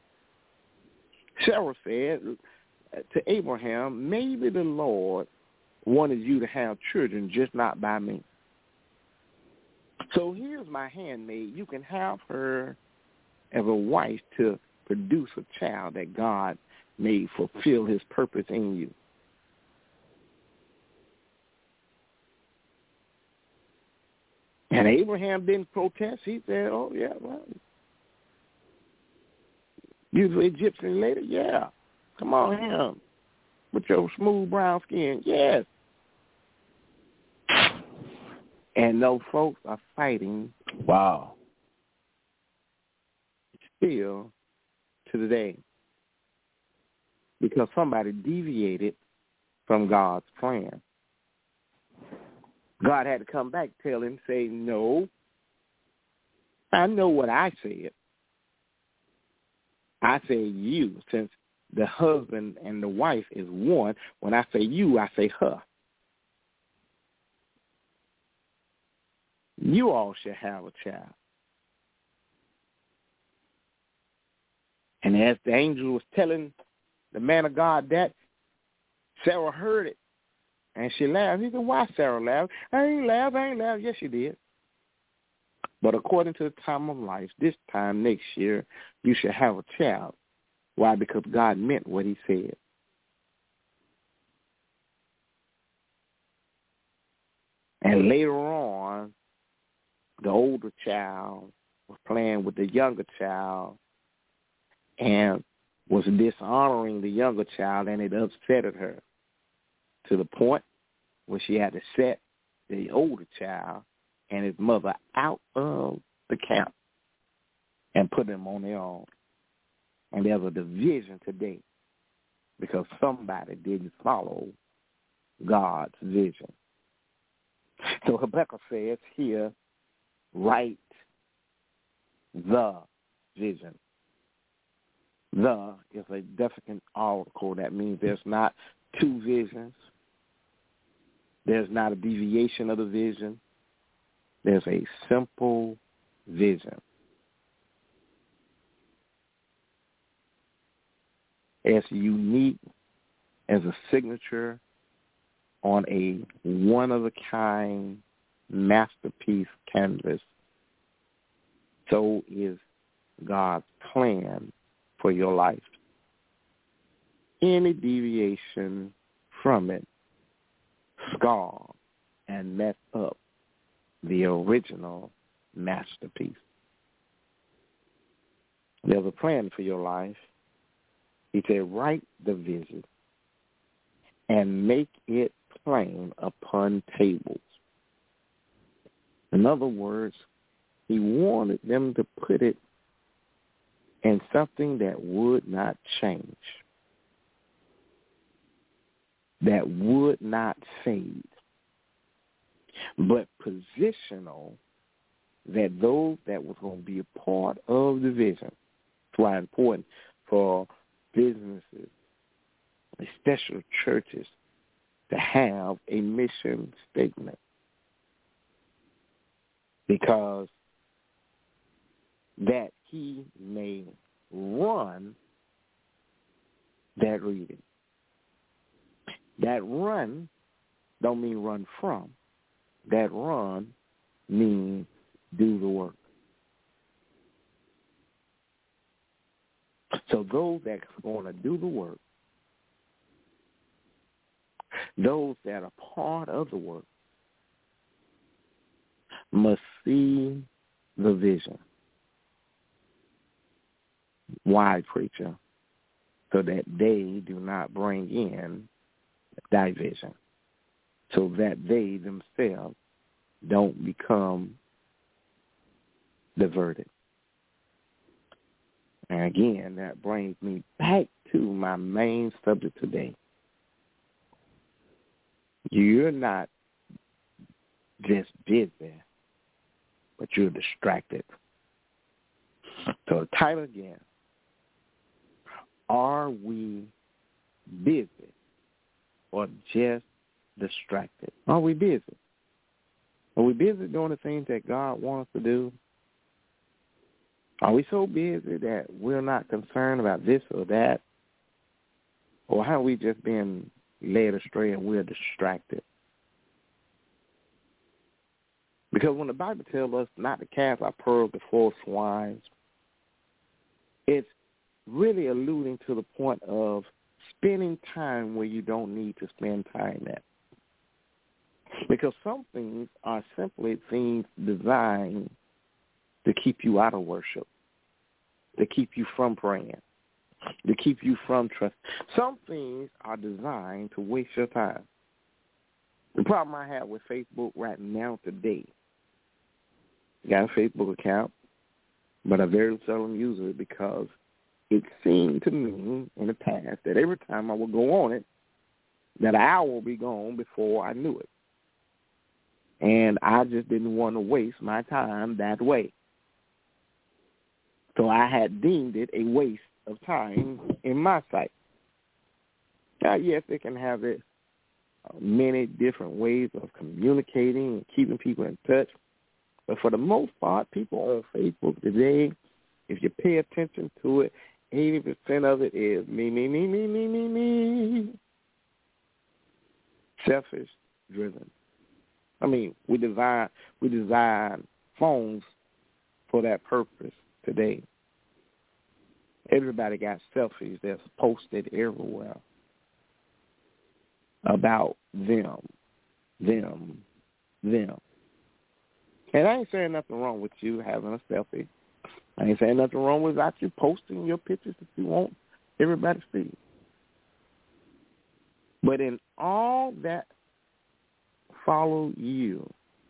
Sarah said to Abraham, maybe the Lord wanted you to have children, just not by me. So here's my handmaid. You can have her as a wife to produce a child that God may fulfill his purpose in you. And Abraham didn't protest. He said, oh, yeah, well, you the Egyptian lady? Yeah. Come on, him. With your smooth brown skin. Yes. And those folks are fighting. Wow. Still to today. Because somebody deviated from God's plan. God had to come back, tell him, say, no. I know what I said. I say you, since the husband and the wife is one. When I say you, I say her. You all should have a child. And as the angel was telling the man of God that, Sarah heard it, and she laughed. He said, why Sarah laughed? I ain't laughed, I ain't laughed. Yes, she did. But according to the time of life, this time next year, you should have a child. Why? Because God meant what he said. And later on, the older child was playing with the younger child and was dishonoring the younger child, and it upsetted her to the point where she had to set the older child and his mother out of the camp and put them on their own. And there's a division today because somebody didn't follow God's vision. So Habakkuk says here, write the vision. The is a definite article. That means there's not two visions. There's not a deviation of the vision. There's a simple vision. As unique as a signature on a one-of-a-kind masterpiece canvas. so is God's plan for your life. Any deviation from it scar and mess up the original masterpiece. There's a plan for your life. He said, write the vision and make it plain upon tables. In other words, he wanted them to put it in something that would not change, that would not fade, but positional, that those that was going to be a part of the vision. That's why it's important for businesses, especially churches, to have a mission statement, because that he may run that reading. That run don't mean run from. That run means do the work. So those that are going to do the work, those that are part of the work, must see the vision. Why, preacher? So that they do not bring in division, so that they themselves don't become diverted. And again, that brings me back to my main subject today. You're not just busy, but you're distracted. So the title again, are we busy or just distracted? Are we busy? Are we busy doing the things that God wants us to do? Are we so busy that we're not concerned about this or that? Or have we just been led astray and we're distracted? Because when the Bible tells us not to cast our pearls before swine, it's really alluding to the point of spending time where you don't need to spend time at. Because some things are simply things designed to keep you out of worship, to keep you from praying, to keep you from trust. Some things are designed to waste your time. The problem I have with Facebook right now today, I got a Facebook account, but I very seldom use it because it seemed to me in the past that every time I would go on it, that an hour would be gone before I knew it. And I just didn't want to waste my time that way. So I had deemed it a waste of time in my sight. Now, yes, it can have it uh, many different ways of communicating and keeping people in touch. But for the most part, people on Facebook today, if you pay attention to it, eighty percent of it is me, me, me, me, me, me, me. Selfish driven. I mean, we design we design phones for that purpose today. Everybody got selfies that's posted everywhere about them, them, them. And I ain't saying nothing wrong with you having a selfie. I ain't saying nothing wrong with you posting your pictures if you want everybody to see. But in all that follow you,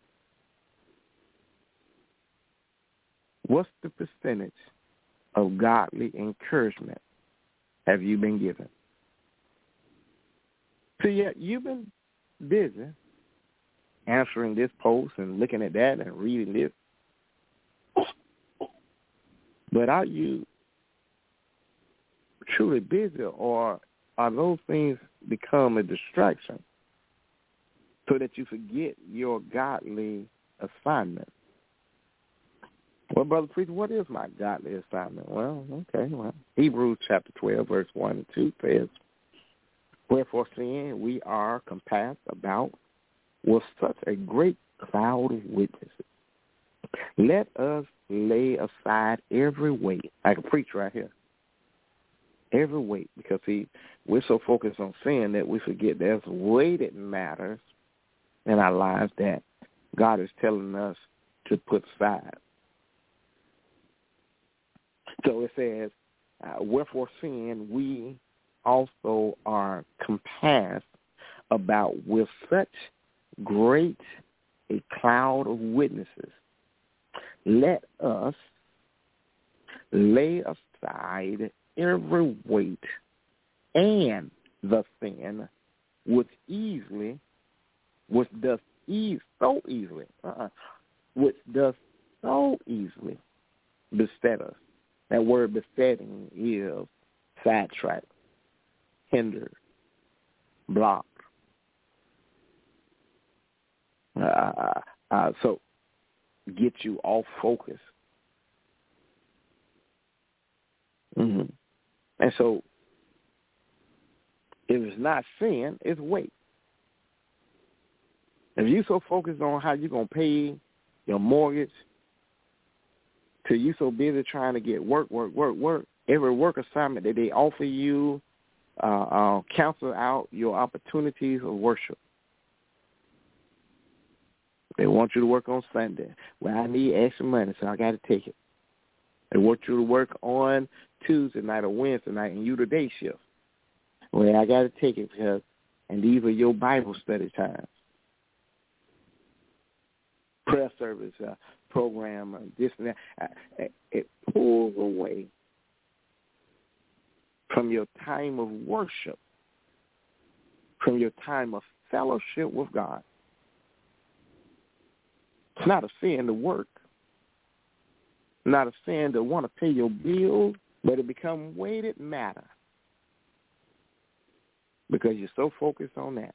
what's the percentage of godly encouragement have you been given? So yet you've been busy answering this post and looking at that and reading this. But are you truly busy, or are those things become a distraction so that you forget your godly assignment? Well, Brother Preacher, what is my godly assignment? Well, okay, well, Hebrews chapter twelve, verse one and two says, wherefore, seeing we are compassed about with such a great cloud of witnesses, Let us lay aside every weight. I can preach right here. Every weight, because, see, we're so focused on sin that we forget there's weight that matters in our lives that God is telling us to put aside. So it says, uh, wherefore sin, we also are compassed about with such great a cloud of witnesses. Let us lay aside every weight and the sin which easily, which does ease so easily, uh-uh, which does so easily beset us. That word besetting is sidetrack, hinder, block. Uh, uh, so get you off focus. Mm-hmm. And so if it's not sin, it's weight. If you so focused on how you're going to pay your mortgage, till you so busy trying to get work, work, work, work, every work assignment that they offer you, uh, uh, cancel out your opportunities of worship. They want you to work on Sunday. Well, I need extra money, so I got to take it. They want you to work on Tuesday night or Wednesday night, and you the day shift. Well, I got to take it because, and these are your Bible study times. Prayer service uh, program, and this and that. Uh, it pulls away from your time of worship, from your time of fellowship with God. It's not a sin to work, not a sin to want to pay your bills, but it becomes weighted matter because you're so focused on that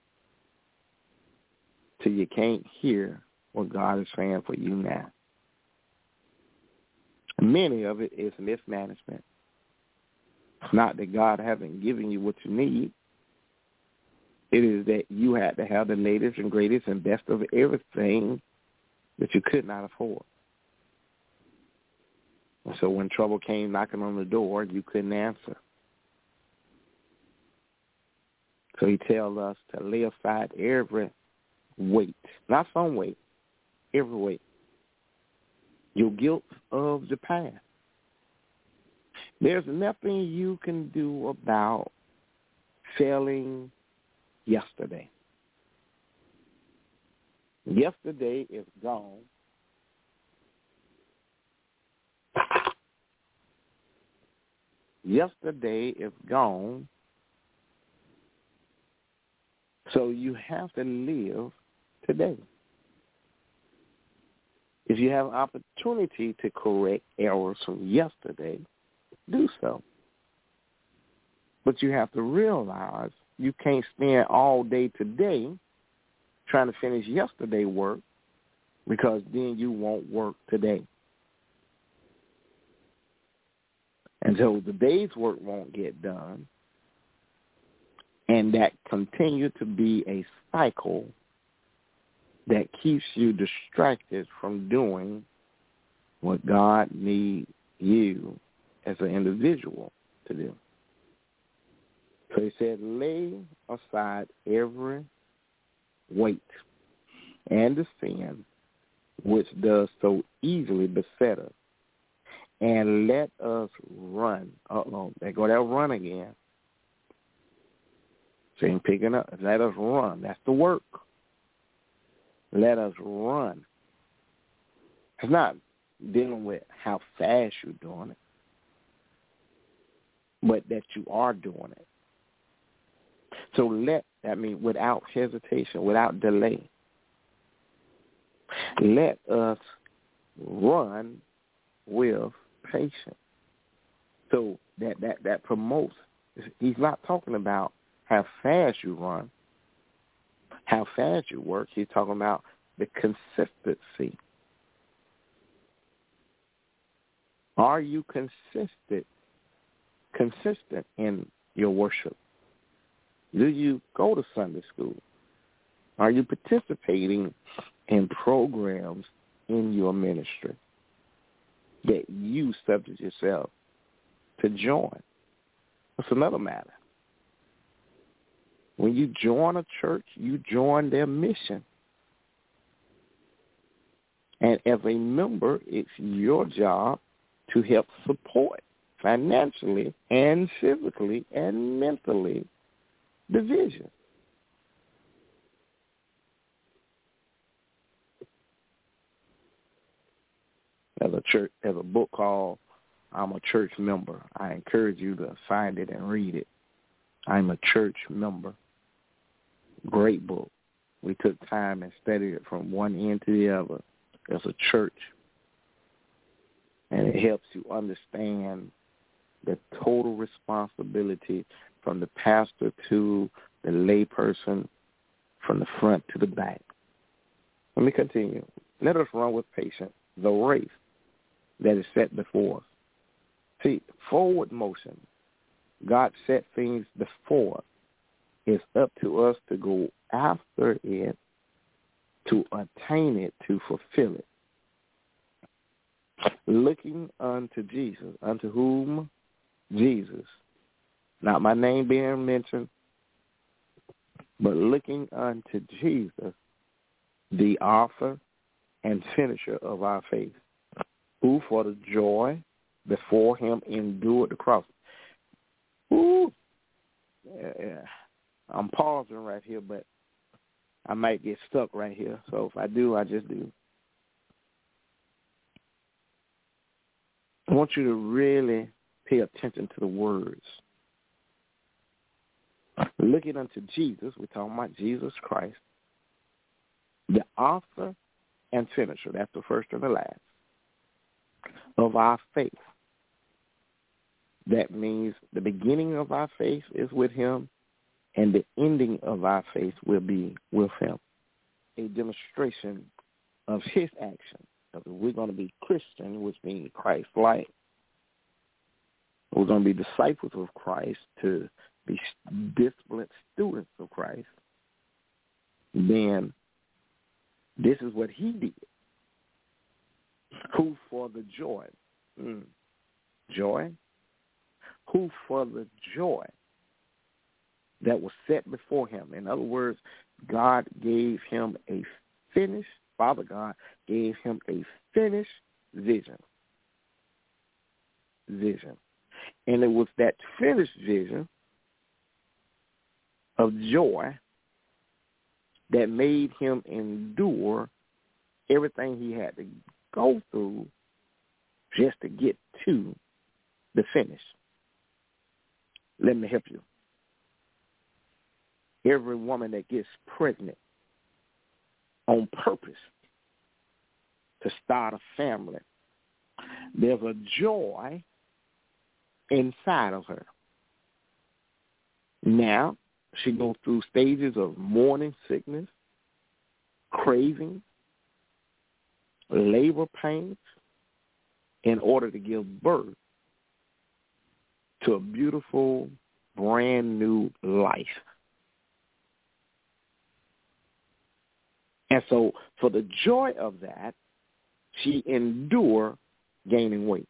till you can't hear what God is saying for you now. Many of it is mismanagement. It's not that God hasn't given you what you need. It is that you had to have the latest and greatest and best of everything that you could not afford. And so when trouble came knocking on the door, you couldn't answer. So he tells us to lay aside every weight, not some weight, every weight. Your guilt of the past. There's nothing you can do about failing yesterday. Yesterday is gone. Yesterday is gone. So you have to live today. If you have an opportunity to correct errors from yesterday, do so. But you have to realize you can't spend all day today trying to finish yesterday's work because then you won't work today. And so the day's work won't get done, and that continue to be a cycle that keeps you distracted from doing what God needs you as an individual to do. So he said, lay aside every weight and the sin which does so easily beset us, and let us run. Uh-oh, there go that run again. So ain't picking up. Let us run. That's the work. Let us run. It's not dealing with how fast you're doing it, but that you are doing it. So let, that mean without hesitation, without delay, let us run with patience. So that, that, that promotes, he's not talking about how fast you run, how fast you work. He's talking about the consistency. Are you consistent, consistent in your worship? Do you go to Sunday school? Are you participating in programs in your ministry that you subject yourself to join. That's another matter. When you join a church, you join their mission. And as a member, it's your job to help support financially and physically and mentally the vision. There's a church, there's a book called I'm a Church Member. I encourage you to find it and read it. I'm a Church Member. Great book. We took time and studied it from one end to the other as a church. And it helps you understand the total responsibility from the pastor to the layperson, from the front to the back. Let me continue. Let us run with patience the race that is set before us. See, forward motion. God set things before us. It's up to us to go after it, to attain it, to fulfill it. Looking unto Jesus, unto whom? Jesus. Not my name being mentioned, but looking unto Jesus, the author and finisher of our faith, who for the joy before him endured the cross. Ooh. Yeah, yeah. I'm pausing right here, but I might get stuck right here. So if I do, I just do. I want you to really pay attention to the words. Looking unto Jesus, we're talking about Jesus Christ, the author and finisher, that's the first and the last, of our faith. That means the beginning of our faith is with him, and the ending of our faith will be with him. A demonstration of his action. Because we're going to be Christian, which means Christ-like. We're going to be disciples of Christ, to be disciplined students of Christ. Then this is what he did. Who for the joy? Mm. Joy? Who for the joy that was set before him. In other words, God gave him a finished, Father God gave him a finished vision. Vision. And it was that finished vision of joy that made him endure everything he had to go through just to get to the finish. Let me help you. Every woman that gets pregnant on purpose to start a family, there's a joy inside of her. Now, she goes through stages of morning sickness, craving, labor pains, in order to give birth to a beautiful, brand new life. And so for the joy of that, she endured gaining weight.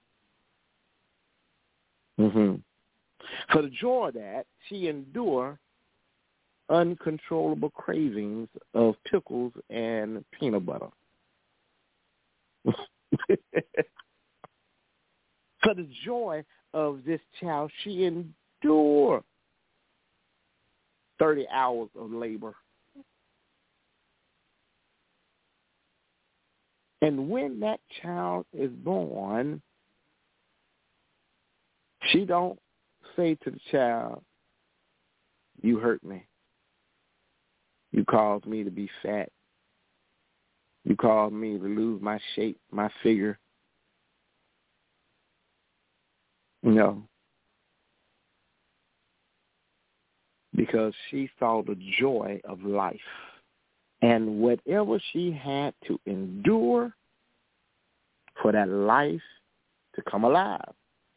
Mm-hmm. For the joy of that, she endured uncontrollable cravings of pickles and peanut butter. For the joy of this child, she endured thirty hours of labor. And when that child is born, she don't say to the child, "You hurt me. You caused me to be fat. You caused me to lose my shape, my figure." No. Because she saw the joy of life. And whatever she had to endure for that life to come alive,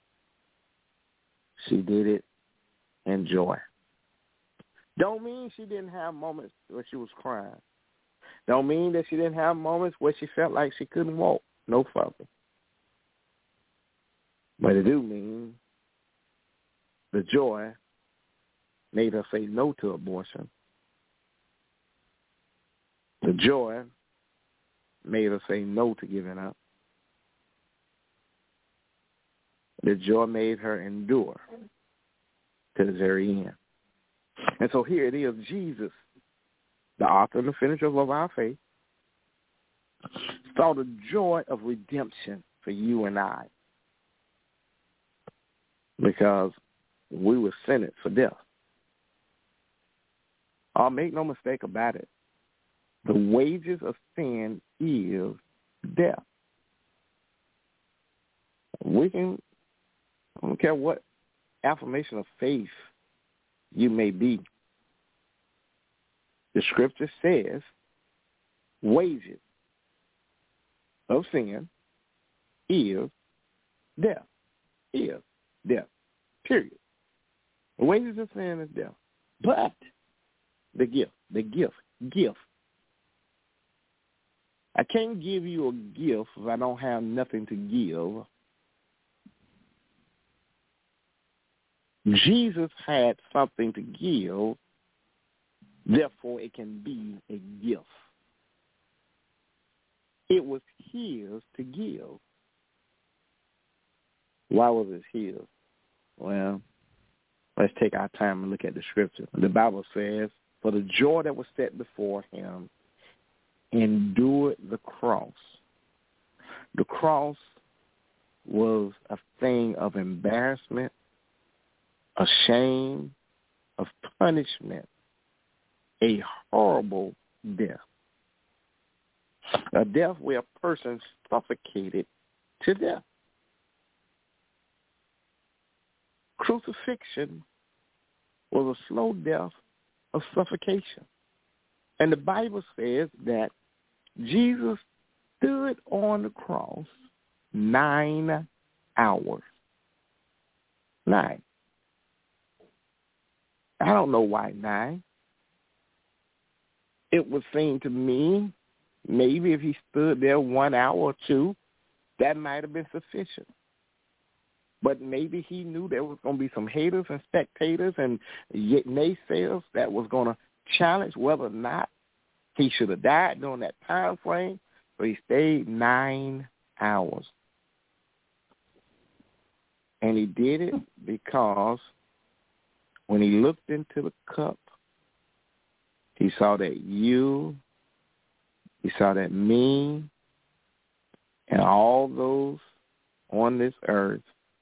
she did it in joy. Don't mean she didn't have moments where she was crying. Don't mean that she didn't have moments where she felt like she couldn't walk no further. But it do mean the joy made her say no to abortion. The joy made her say no to giving up. The joy made her endure to the very end. And so here it is, Jesus, the author and the finisher of our faith, saw the joy of redemption for you and I, because we were sentenced for death. I'll make no mistake about it. The wages of sin is death. We can, I don't care what affirmation of faith you may be. The scripture says wages of sin is death. Is death. Period. The wages of sin is death. But the gift, the gift, gift. I can't give you a gift if I don't have nothing to give. Jesus had something to give, therefore it can be a gift. It was his to give. Why was it his? Well, let's take our time and look at the scripture. The Bible says, for the joy that was set before him, endured the cross. The cross was a thing of embarrassment, a shame, of punishment, a horrible death. A death where a person suffocated to death. Crucifixion was a slow death of suffocation. And the Bible says that Jesus stood on the cross nine hours. Nine. I don't know why nine. It would seem to me maybe if he stood there one hour or two, that might have been sufficient. But maybe he knew there was going to be some haters and spectators and naysayers that was going to challenge whether or not he should have died during that time frame. So he stayed nine hours. And he did it because when he looked into the cup, he saw that you, he saw that me, and all those on this earth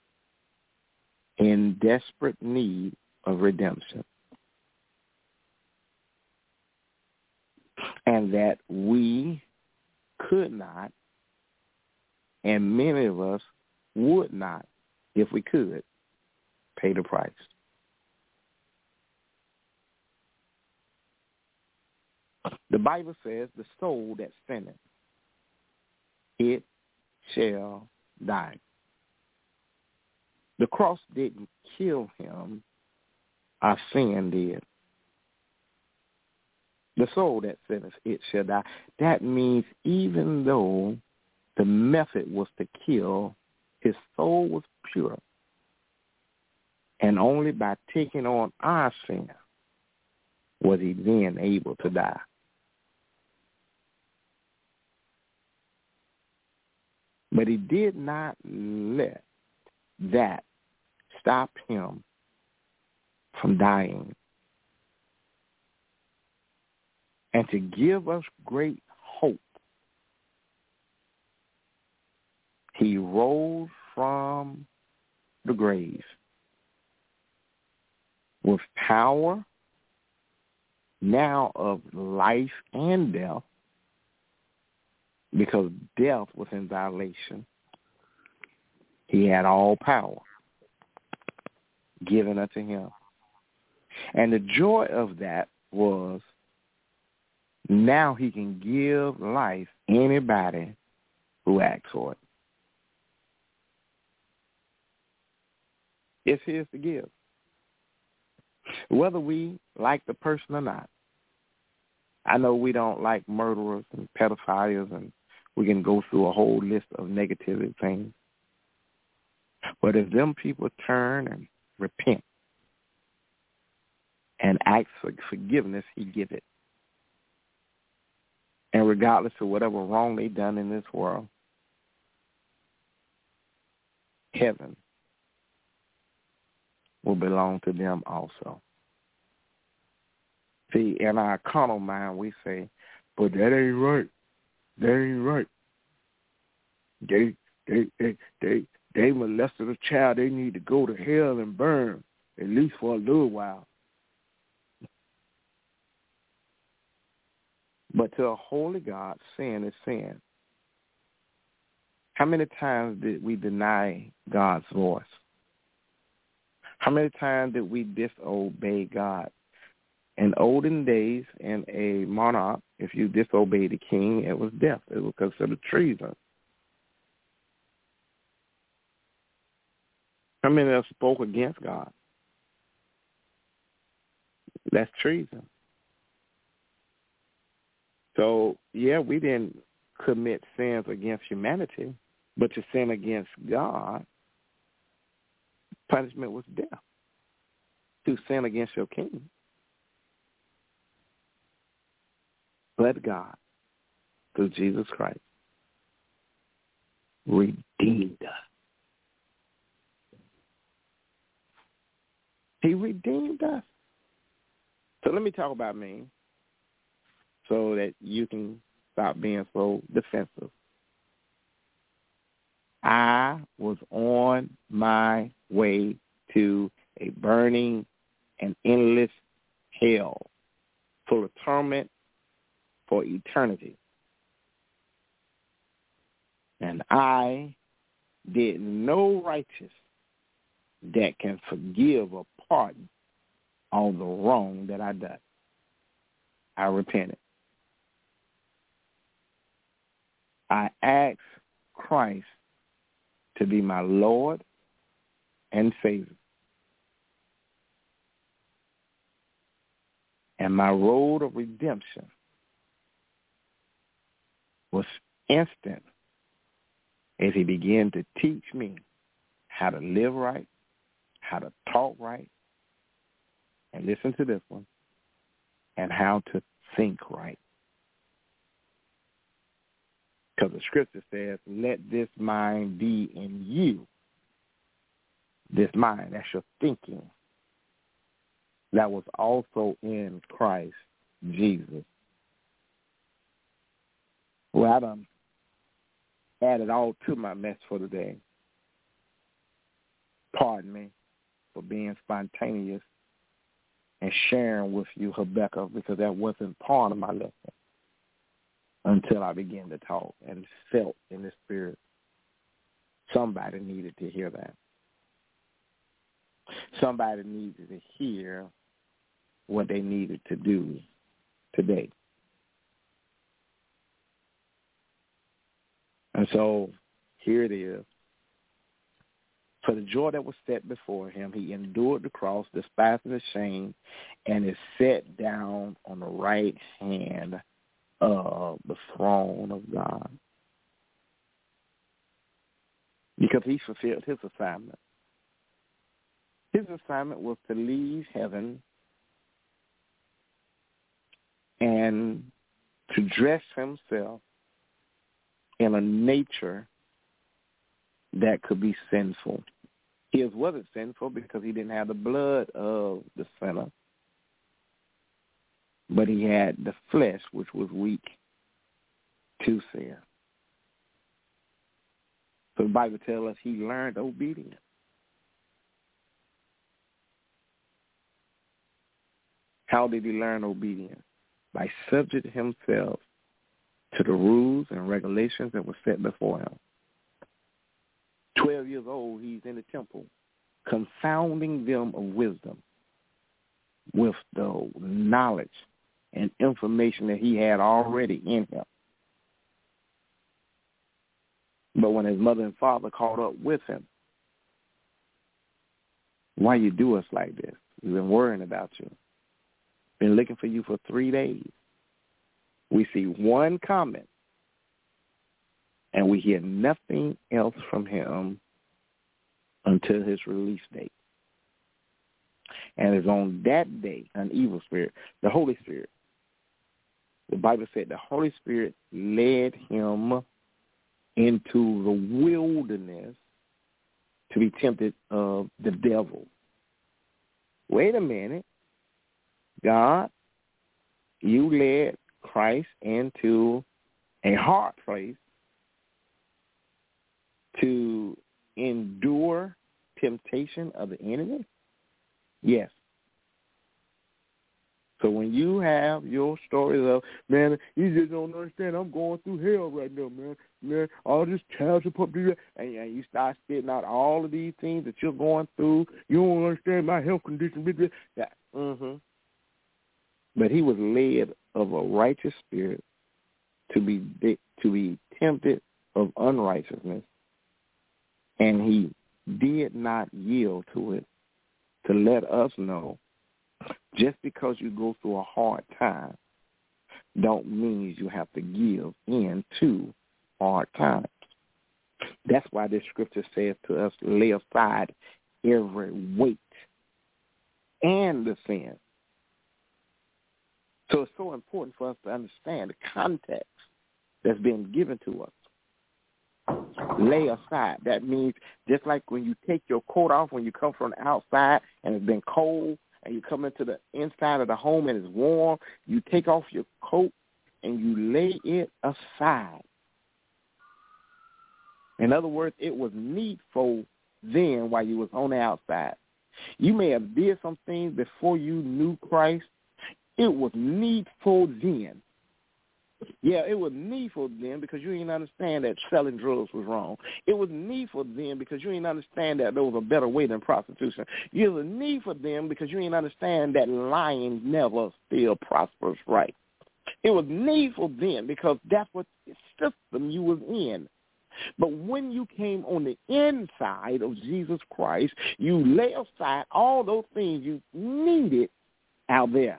in desperate need of redemption. And that we could not, and many of us would not, if we could, pay the price. The Bible says, the soul that sinneth, it shall die. The cross didn't kill him, our sin did. The soul that sinneth, it shall die. That means even though the method was to kill, his soul was pure. And only by taking on our sin was he then able to die. But he did not let that stop him from dying. And to give us great hope, he rose from the grave with power now of life and death, because death was in violation. He had all power given unto him. And the joy of that was now he can give life anybody who asks for it. It's his to give. Whether we like the person or not, I know we don't like murderers and pedophiles, and we can go through a whole list of negative things. But if them people turn and repent and ask for forgiveness, he give it. And regardless of whatever wrong they done in this world, heaven will belong to them also. See, in our carnal mind, we say, but that ain't right. That ain't right. They, they, they, they, they molested a child. They need to go to hell and burn, at least for a little while. But to a holy God, sin is sin. How many times did we deny God's voice? How many times did we disobey God? In olden days, in a monarch, if you disobeyed the king, it was death. It was considered treason. How many have spoke against God? That's treason. So, yeah, we didn't commit sins against humanity, but to sin against God, punishment was death. To sin against your king. But God, through Jesus Christ, redeemed us. He redeemed us. So let me talk about me so that you can stop being so defensive. I was on my way to a burning and endless hell full of torment for eternity. And I did no righteous that can forgive or pardon all the wrong that I done. I repented. I asked Christ to be my Lord and Savior. And my road of redemption was instant as he began to teach me how to live right, how to talk right, and listen to this one, and how to think right. Because the scripture says, let this mind be in you. This mind, that's your thinking. That was also in Christ Jesus. Well, I done added all to my mess for today. Pardon me for being spontaneous and sharing with you Habakkuk, because that wasn't part of my lesson until I began to talk and felt in the spirit. Somebody needed to hear that. Somebody needed to hear what they needed to do today. And so here it is. For the joy that was set before him, he endured the cross, despising the shame, and is set down on the right hand of the throne of God. Because he fulfilled his assignment. His assignment was to leave heaven and to dress himself in a nature that could be sinful. His wasn't sinful because he didn't have the blood of the sinner, but he had the flesh, which was weak to sin. So the Bible tells us he learned obedience. How did he learn obedience? By subjecting himself to the rules and regulations that were set before him. Twelve years old, he's in the temple, confounding them of wisdom with the knowledge and information that he had already in him. But when his mother and father caught up with him, why you do us like this? We've been worrying about you. Been looking for you for three days. We see one comment, and we hear nothing else from him until his release date. And it's on that day, an evil spirit, the Holy Spirit. The Bible said the Holy Spirit led him into the wilderness to be tempted of the devil. Wait a minute. God, you led Christ into a hard place to endure temptation of the enemy? Yes. So when you have your stories of, man, you just don't understand, I'm going through hell right now, man. Man, all this child support, and, and you start spitting out all of these things that you're going through. You don't understand my health condition. Yeah. Mm-hmm. But he was led of a righteous spirit to be to be tempted of unrighteousness, and he did not yield to it, to let us know just because you go through a hard time don't mean you have to give in to hard times. That's why this scripture says to us, lay aside every weight and the sin. So it's so important for us to understand the context that's been given to us. Lay aside. That means just like when you take your coat off when you come from the outside and it's been cold and you come into the inside of the home and it's warm, you take off your coat and you lay it aside. In other words, it was needful then while you was on the outside. You may have did some things before you knew Christ. It was needful then. Yeah, it was needful then because you didn't understand that selling drugs was wrong. It was needful then because you didn't understand that there was a better way than prostitution. It was needful then because you didn't understand that lying never still prospers right. It was needful then because that's what system you was in. But when you came on the inside of Jesus Christ, you lay aside all those things you needed out there.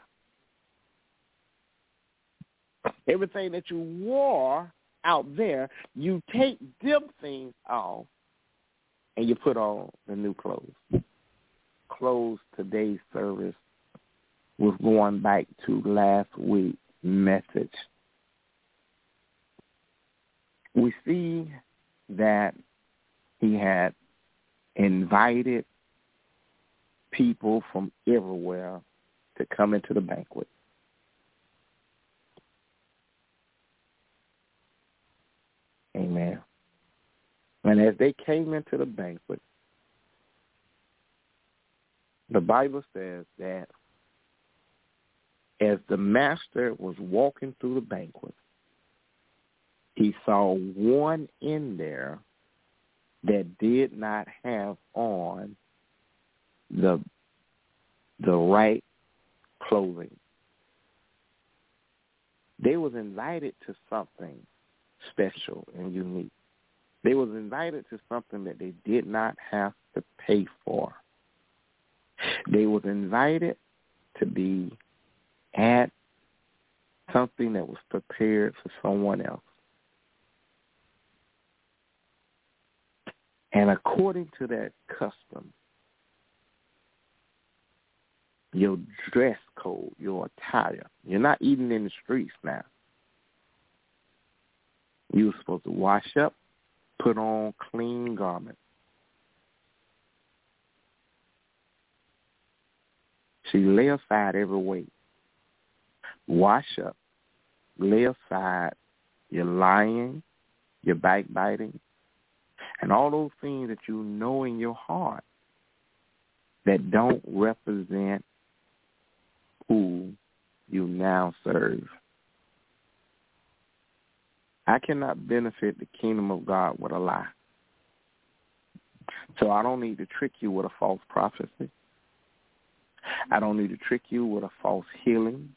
Everything that you wore out there, you take them things off and you put on the new clothes. Close today's service with going back to last week's message. We see that he had invited people from everywhere to come into the banquet. Amen. And as they came into the banquet, the Bible says that as the master was walking through the banquet, he saw one in there that did not have on the the right clothing. They was invited to something special and unique. They was invited to something that they did not have to pay for. They was invited to be at something that was prepared for someone else. And according to that custom, your dress code, your attire, you're not eating in the streets now. You were supposed to wash up, put on clean garments. So you lay aside every weight. Wash up. Lay aside your lying, your backbiting, and all those things that you know in your heart that don't represent who you now serve. I cannot benefit the kingdom of God with a lie. So I don't need to trick you with a false prophecy. I don't need to trick you with a false healing.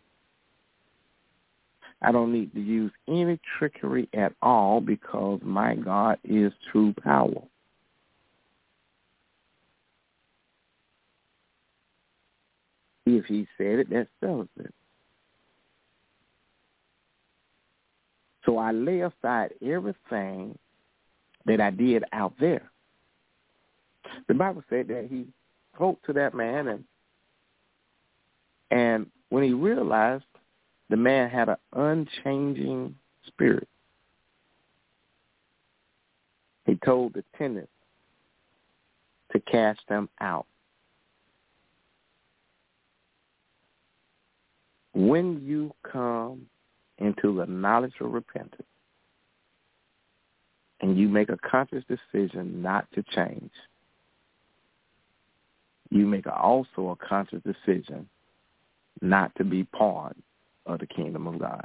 I don't need to use any trickery at all because my God is true power. If he said it, that settles it. So I lay aside everything that I did out there. The Bible said that he spoke to that man, and and when he realized the man had an unchanging spirit, he told the tenants to cast them out. When you come into the knowledge of repentance and you make a conscious decision not to change, you make also a conscious decision not to be part of the kingdom of God.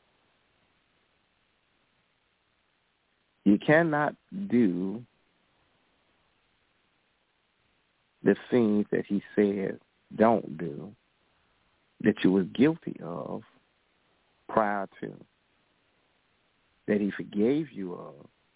You cannot do the things that he said don't do that you were guilty of prior to, that he forgave you of.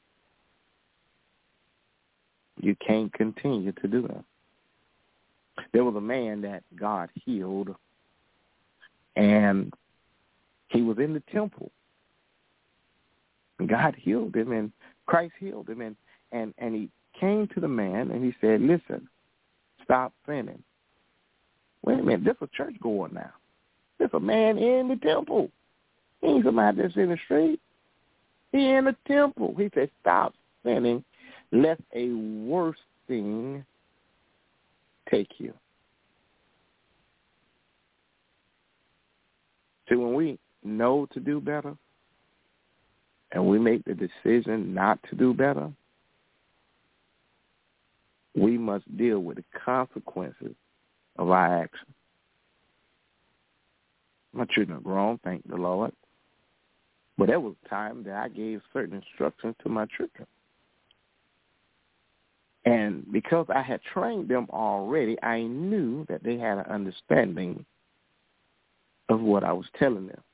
You can't continue to do that. There was a man that God healed, and he was in the temple. And God healed him, and Christ healed him, and, and, and he came to the man, and he said, listen, stop sinning. Wait a minute, this is a church going now. There's a man in the temple. He ain't somebody that's in the street. He in the temple. He said, stop sinning, lest a worse thing take you. See, when we know to do better and we make the decision not to do better, we must deal with the consequences of our actions. My children are grown, thank the Lord. But there was a time that I gave certain instructions to my children. And because I had trained them already, I knew that they had an understanding of what I was telling them.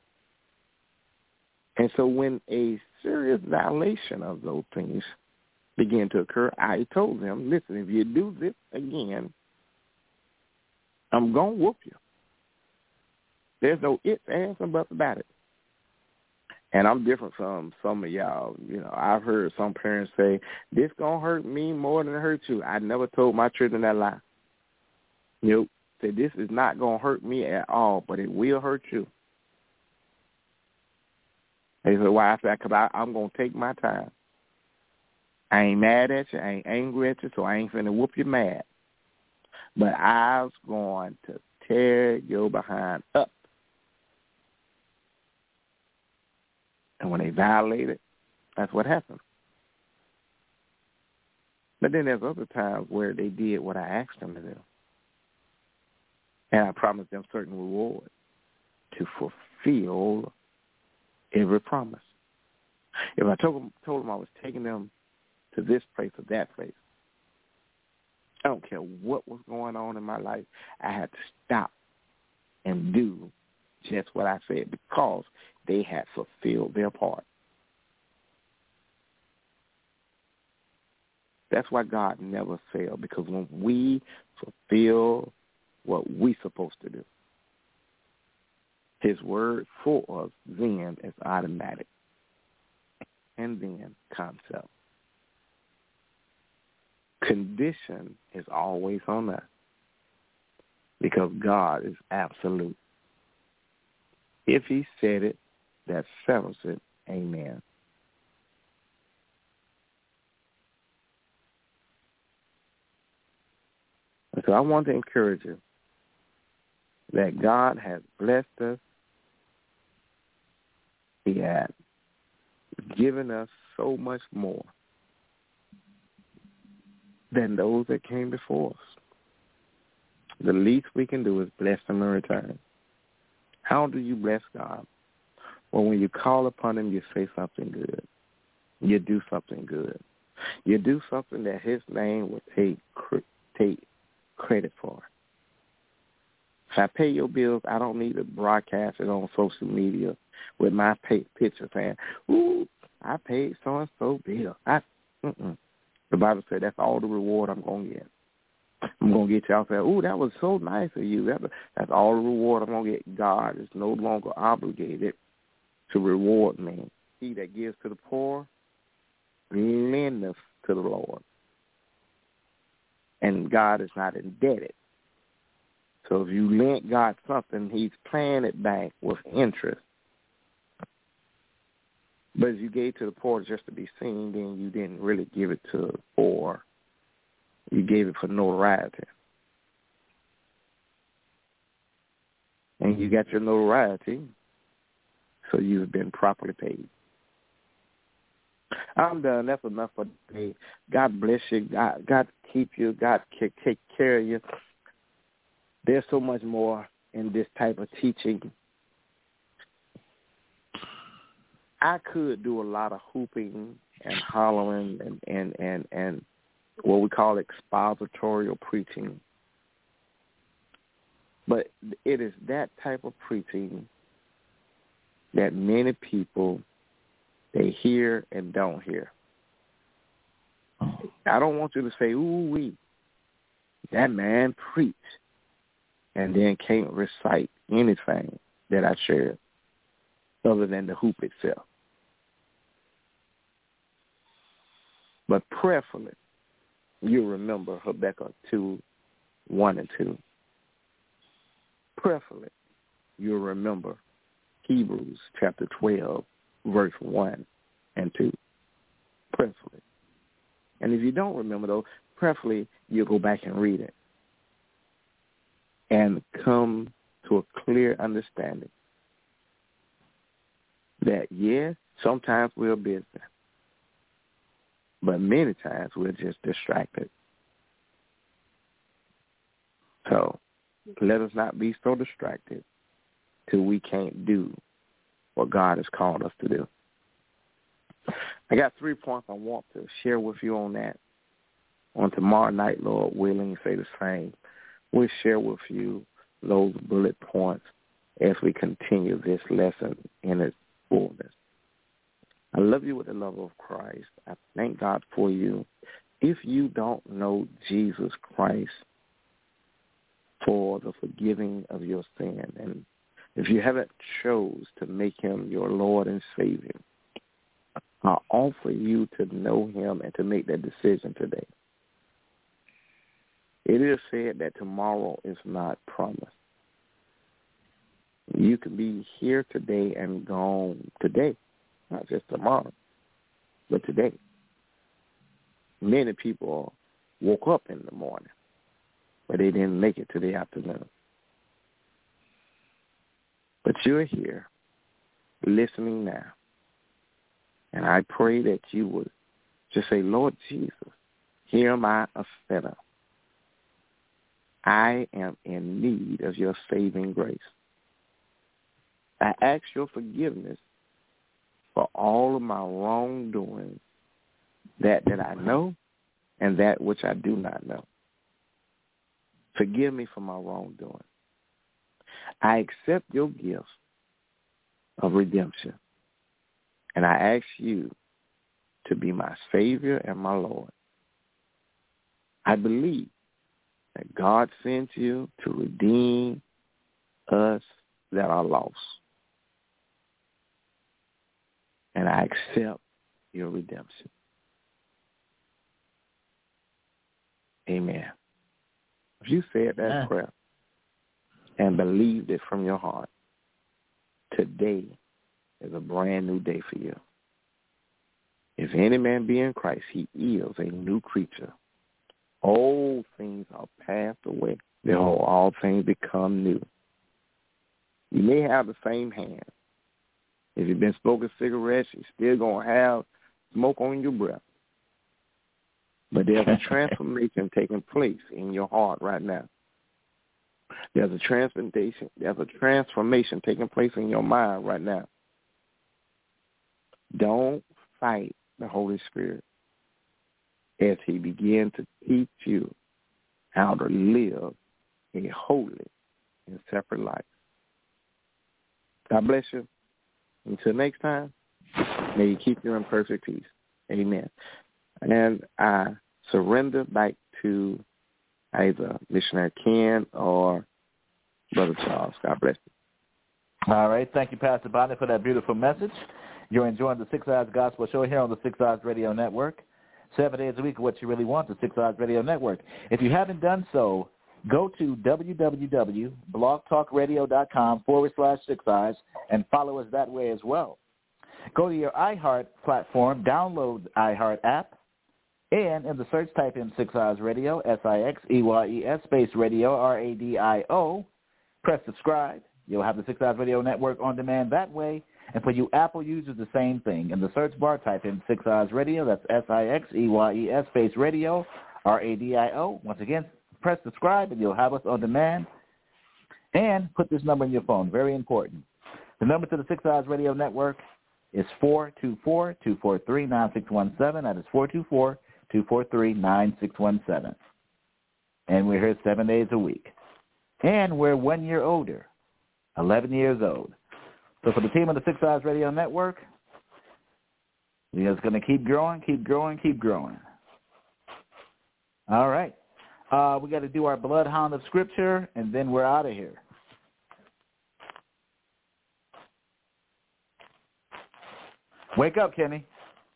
And so when a serious violation of those things began to occur, I told them, listen, if you do this again, I'm going to whoop you. There's no ifs, ands, and buts about it. And I'm different from some of y'all. You know, I've heard some parents say, this going to hurt me more than it hurt you. I never told my children that lie. Nope. Said, this is not going to hurt me at all, but it will hurt you. They said, why? I said, because I'm going to take my time. I ain't mad at you. I ain't angry at you, so I ain't finna whoop you mad. But I was going to tear your behind up. And when they violated, that's what happened. But then there's other times where they did what I asked them to do. And I promised them certain reward to fulfill every promise. If I told them, told them I was taking them to this place or that place, I don't care what was going on in my life, I had to stop and do just what I said because they had fulfilled their part. That's why God never failed, because when we fulfill what we're supposed to do, his word for us then is automatic. And then concept. Condition is always on us because God is absolute. If he said it, that settles it. Amen. So I want to encourage you that God has blessed us. He has given us so much more than those that came before us. The least we can do is bless them in return. How do you bless God? Well, when you call upon him, you say something good. You do something good. You do something that his name will take take credit for. If I pay your bills, I don't need to broadcast it on social media with my pay, picture saying, ooh, I paid so-and-so bill. I, mm-mm. The Bible said that's all the reward I'm going to get. I'm going to get y'all saying, ooh, that was so nice of you. That, that's all the reward I'm going to get. God is no longer obligated to reward me he that gives to the poor lendeth to the Lord. And God is not indebted. So if you lent God something, he's paying it back with interest. But if you gave to the poor just to be seen, then you didn't really give it to the poor. You gave it for notoriety. And you got your notoriety, so you've been properly paid. I'm done. That's enough for today. God bless you. God, God keep you. God take care of you. There's so much more in this type of teaching. I could do a lot of hooping and hollering and, and, and, and what we call expositorial preaching. But it is that type of preaching that many people, they hear and don't hear. I don't want you to say, ooh, wee, that man preached, and then can't recite anything that I shared other than the hoop itself. But prayerfully, you remember Habakkuk two, one and two. Prayerfully, you'll remember Hebrews chapter twelve, verse one and two. Prayerfully. And if you don't remember those, prayerfully, you'll go back and read it and come to a clear understanding that, yes, sometimes we're busy, but many times we're just distracted. So let us not be so distracted till we can't do what God has called us to do. I got three points I want to share with you on that. On tomorrow night, Lord willing, say the same. We'll share with you those bullet points as we continue this lesson in its fullness. I love you with the love of Christ. I thank God for you. If you don't know Jesus Christ for the forgiving of your sin, and if you haven't chose to make him your Lord and Savior, I offer you to know him and to make that decision today. It is said that tomorrow is not promised. You can be here today and gone today, not just tomorrow, but today. Many people woke up in the morning, but they didn't make it to the afternoon. But you're here listening now. And I pray that you would just say, Lord Jesus, here am I, a sinner. I am in need of your saving grace. I ask your forgiveness for all of my wrongdoing, that that I know and that which I do not know. Forgive me for my wrongdoing. I accept your gift of redemption, and I ask you to be my Savior and my Lord. I believe that God sent you to redeem us that are lost. And I accept your redemption. Amen. If you said that yeah. prayer and believed it from your heart, today is a brand new day for you. If any man be in Christ, he is a new creature. Old things are passed away. Behold, all things become new. You may have the same hand. If you've been smoking cigarettes, you're still going to have smoke on your breath. But there's a transformation taking place in your heart right now. There's a transformation, there's a transformation taking place in your mind right now. Don't fight the Holy Spirit as he begins to teach you how to live a holy and separate life. God bless you. Until next time, may you keep you in perfect peace. Amen. And I surrender back to either Missionary Ken or Brother Charles. God bless you. All right. Thank you, Pastor Bonnie, for that beautiful message. You're enjoying the Six Eyes Gospel Show here on the Six Eyes Radio Network. Seven days a week, what you really want, the Six Eyes Radio Network. If you haven't done so, go to www.blogtalkradio.com forward slash Six Eyes and follow us that way as well. Go to your iHeart platform, download the iHeart app, and in the search type in Six Eyes Radio, S I X E Y E S space radio, R A D I O. Press subscribe. You'll have the Six Eyes Radio Network on demand that way. And for you Apple users, the same thing. In the search bar, type in Six Eyes Radio. That's S I X E Y E S space radio, R A D I O. Once again, press subscribe, and you'll have us on demand. And put this number in your phone. Very important. The number to the Six Eyes Radio Network is four two four, two four three, nine six one seven. That is four two four, two four three, nine six one seven. And we're here seven days a week. And we're one year older, eleven years old. So for the team of the Six Eyes Radio Network, we're just going to keep growing, keep growing, keep growing. All right. Uh, we got to do our Bloodhound of Scripture, and then we're out of here. Wake up, Kenny.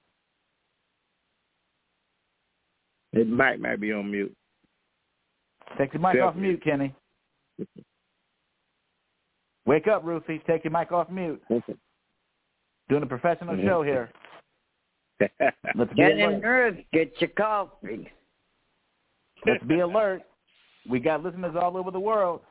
His mic might be on mute. Take your mic Tell off me. mute, Kenny. Wake up, Rufy. Take your mic off mute. Doing a professional show here. Let's be Get alert. in Ruth, get your coffee. Let's be alert. We got listeners all over the world.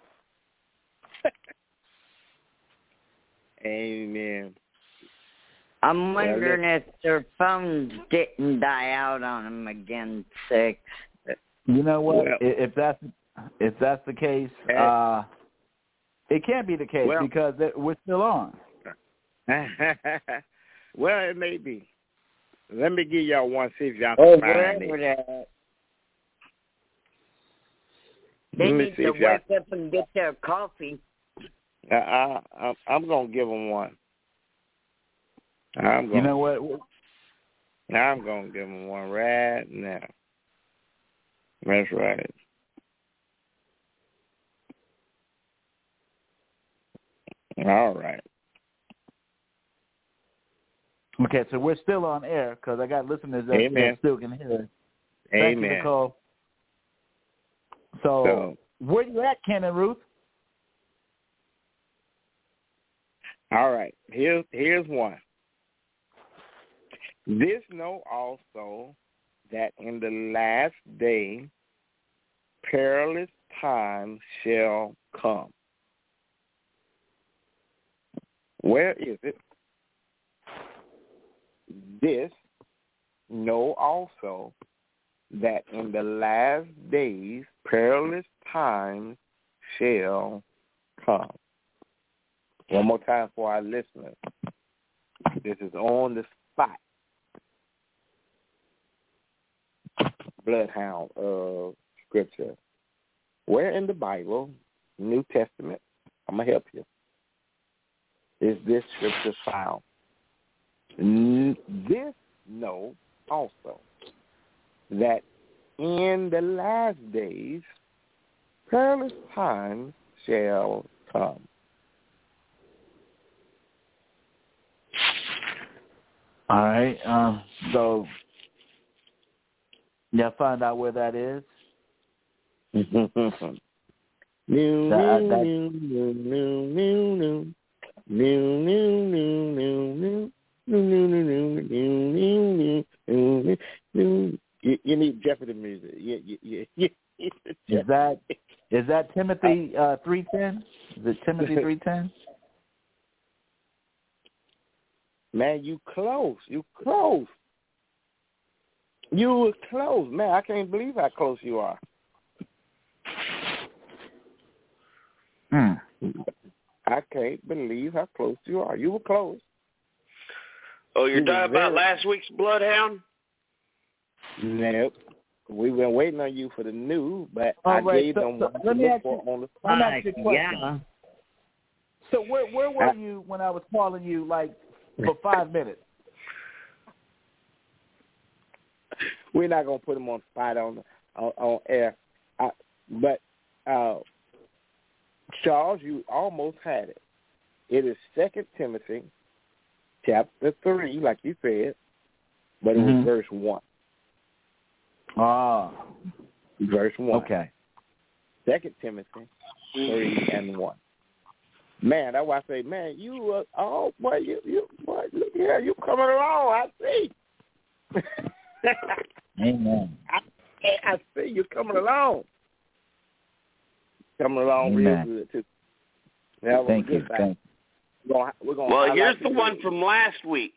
Amen. I'm Well, wondering if their phones didn't die out on them again, Six. You know what? Well, if that's if that's the case, uh, it can't be the case well, because we're still on. Well, it may be. Let me give y'all one, see if y'all Oh, can find it. wherever They Let me need see to if y'all- wake up and get their coffee. Uh, I, I, I'm going to give them one. I'm going. You know what? I'm going to give them one right now. That's right. All right. Okay, so we're still on air because I got listeners that, Amen. that still can hear us. Thank Amen. you, Nicole. So, So- where you at, Ken and Ruth? All right. Here's here's one. This know also that in the last day perilous times shall come. Where is it? This know also that in the last days perilous times shall come. One more time for our listeners. This is on the spot. Bloodhound of Scripture. Where in the Bible, New Testament, I'm going to help you, is this scripture found? This know also that in the last days perilous times shall come. All right. Um, so, yeah, find out where that is. New, new, That- new, that- new, new, new, new, new, new, new, new, new, new, new, new, new, new, new, new, new. You, you need Jeopardy music. Yeah, yeah, yeah. Is that is that Timothy uh, three ten? Is it Timothy three ten? Man, you close. You close. You were close. Man, I can't believe how close you are. Hmm. I can't believe how close you are. You were close. Oh, you're You were talking about very- last week's Bloodhound? Nope. We've been waiting on you for the new, but All I right, gave so- them so one to let me look ask for you- on the Let me spot. ask you a question. Yeah. So where where were you when I was calling you like for five minutes? We're not gonna put them on spot on on, on air, I, but uh, Charles, you almost had it. It is Second Timothy chapter three, like you said, but it mm-hmm. was verse one. Ah. Verse one. Okay. Second Timothy three and one. Man, that's why I say, man, you, uh, oh, boy, you, you, boy, look here, you coming along, I see. Amen. I, I see you coming along. Coming along Amen. real good, too. Yeah, Thank you. Thank you. We're gonna, we're gonna well, here's the one from last week.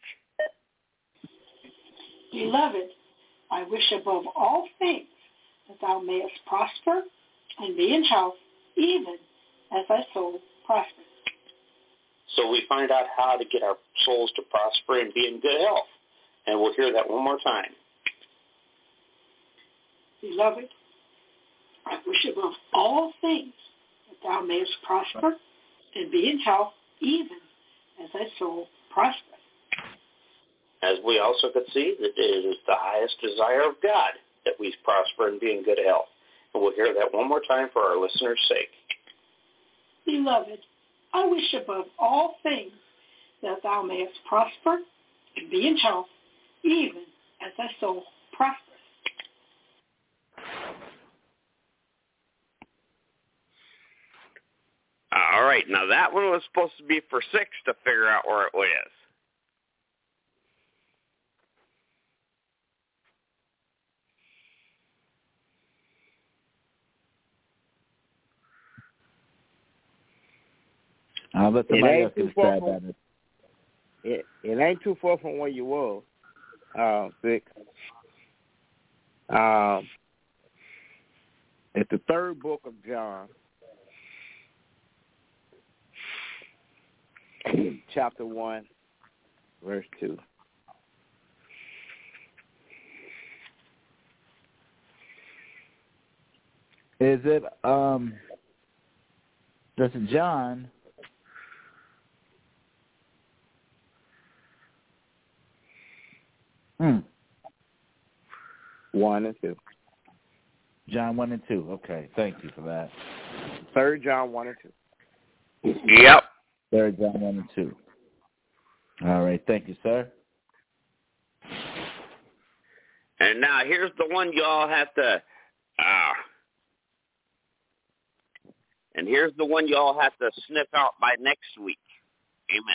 Beloved, I wish above all things that thou mayest prosper and be in health, even as thy soul prospers. So we find out how to get our souls to prosper and be in good health. And we'll hear that one more time. Beloved, I wish above all things that thou mayest prosper and be in health, even as thy soul prospers. As we also could see, that it is the highest desire of God that we prosper and be in good health. And we'll hear that one more time for our listeners' sake. Beloved, I wish above all things that thou mayest prosper and be in health, even as thy soul prospers. All right, now that one was supposed to be for six to figure out where it was. I'll let somebody else get a stab at it. It, it ain't too far from where you were, uh, six. Um, it's the third book of John, chapter one, verse two. Is it, um, this is John... Hmm. One and two. John one and two. Okay, thank you for that. Third John one and two. Yep. Third John one and two. All right, thank you, sir. And now here's the one y'all have to, uh, and here's the one y'all have to sniff out by next week. Amen.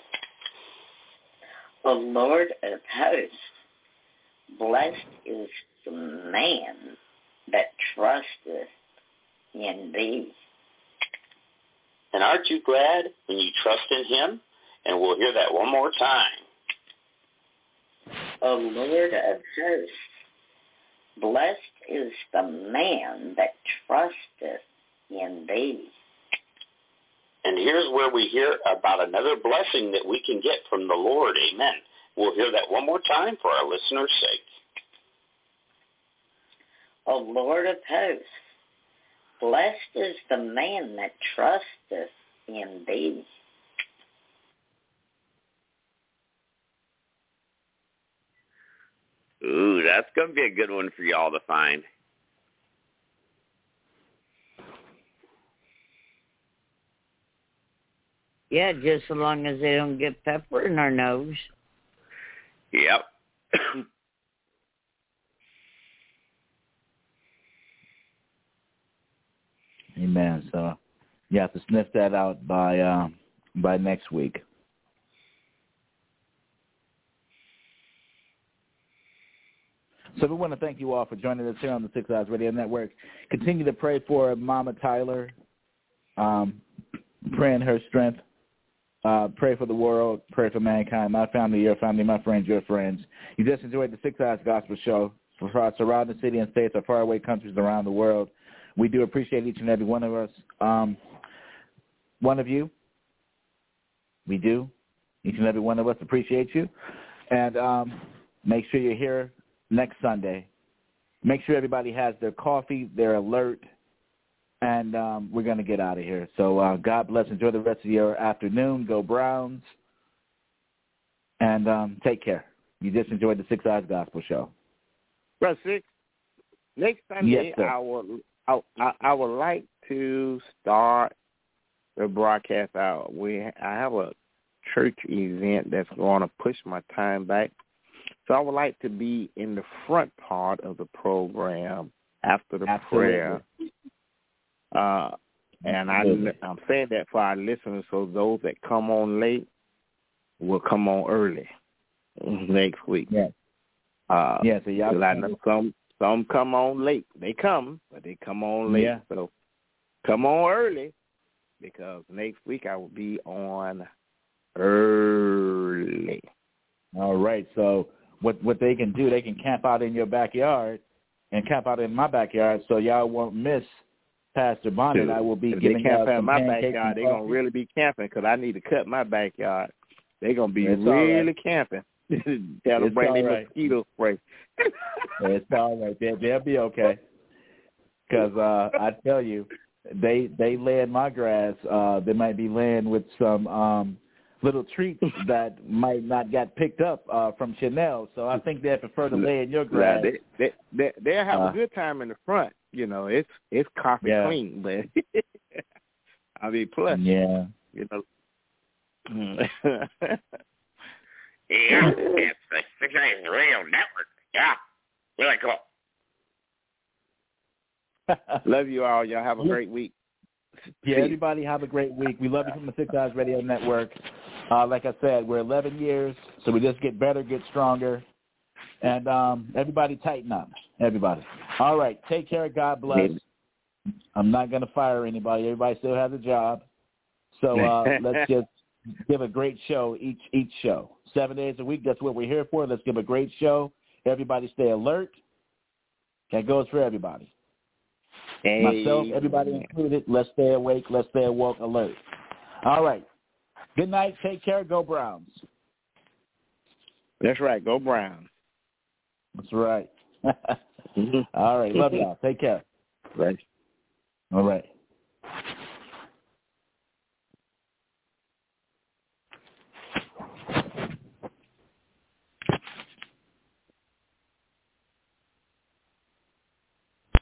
O Lord of hosts, blessed is the man that trusteth in thee. And aren't you glad when you trust in him? And we'll hear that one more time. O Lord of hosts, blessed is the man that trusteth in thee. And here's where we hear about another blessing that we can get from the Lord. Amen. We'll hear that one more time for our listeners' sake. O Lord of hosts, blessed is the man that trusteth in thee. Ooh, that's going to be a good one for y'all to find. Yeah, just so long as they don't get pepper in our nose. Yep. Amen. So you have to sniff that out by uh, by next week. So we want to thank you all for joining us here on the Six Eyes Radio Network. Continue to pray for Mama Tyler, um, praying her strength. Uh, pray for the world. Pray for mankind. My family, your family, my friends, your friends. You just enjoyed the Six Eyes Gospel Show for our surrounding city and states or faraway countries around the world. We do appreciate each and every one of us. Um, one of you, we do. Each and every one of us appreciate you. And um, make sure you're here next Sunday. Make sure everybody has their coffee, they're alert, and um, we're going to get out of here. So uh, God bless. Enjoy the rest of your afternoon. Go Browns. And um, take care. You just enjoyed the Six Eyes Gospel Show. Brother Six, next Sunday, yes, I, would, I, I, I would like to start the broadcast out. We I have a church event that's going to push my time back. So I would like to be in the front part of the program after the Absolutely. prayer. Uh, and I, I'm saying that for our listeners, so those that come on late will come on early next week. Yeah. Uh, yeah, so y'all I know some, some come on late. They come, but they come on late. Yeah. So come on early because next week I will be on early. All right. So what what they can do, they can camp out in your backyard and camp out in my backyard so y'all won't miss Pastor Bonnet. And I will be if giving they camp out in some my pancakes backyard, they're going to really be camping because I need to cut my backyard. They're going to be It's really right. camping. That'll bring their right. mosquito spray. It's all right. They'll, they'll be okay. Because uh, I tell you, they they lay in my grass. Uh, they might be laying with some um, little treats that might not get picked up uh, from Chanel. So I think they prefer to lay in your grass. Yeah, they, they, they, they'll have uh, a good time in the front. You know, it's it's coffee yeah. clean, but I mean, plus, yeah, you know. Yeah, it's the Six Eyes Radio Network. Yeah, really cool. Love you all. Y'all have a great week. Yeah, everybody have a great week. We love you from the Six Eyes Radio Network. Uh, like I said, we're eleven years, so we just get better, get stronger. And um, everybody tighten up. Everybody. All right. Take care. God bless. I'm not going to fire anybody. Everybody still has a job. So uh, let's just give a great show each each show. Seven days a week. That's what we're here for. Let's give a great show. Everybody stay alert. That goes for everybody. Hey. Myself, everybody included. Let's stay awake. Let's stay awoke, alert. All right. Good night. Take care. Go Browns. That's right. Go Browns. That's right. All right. Love y'all. Take care. Right. All right.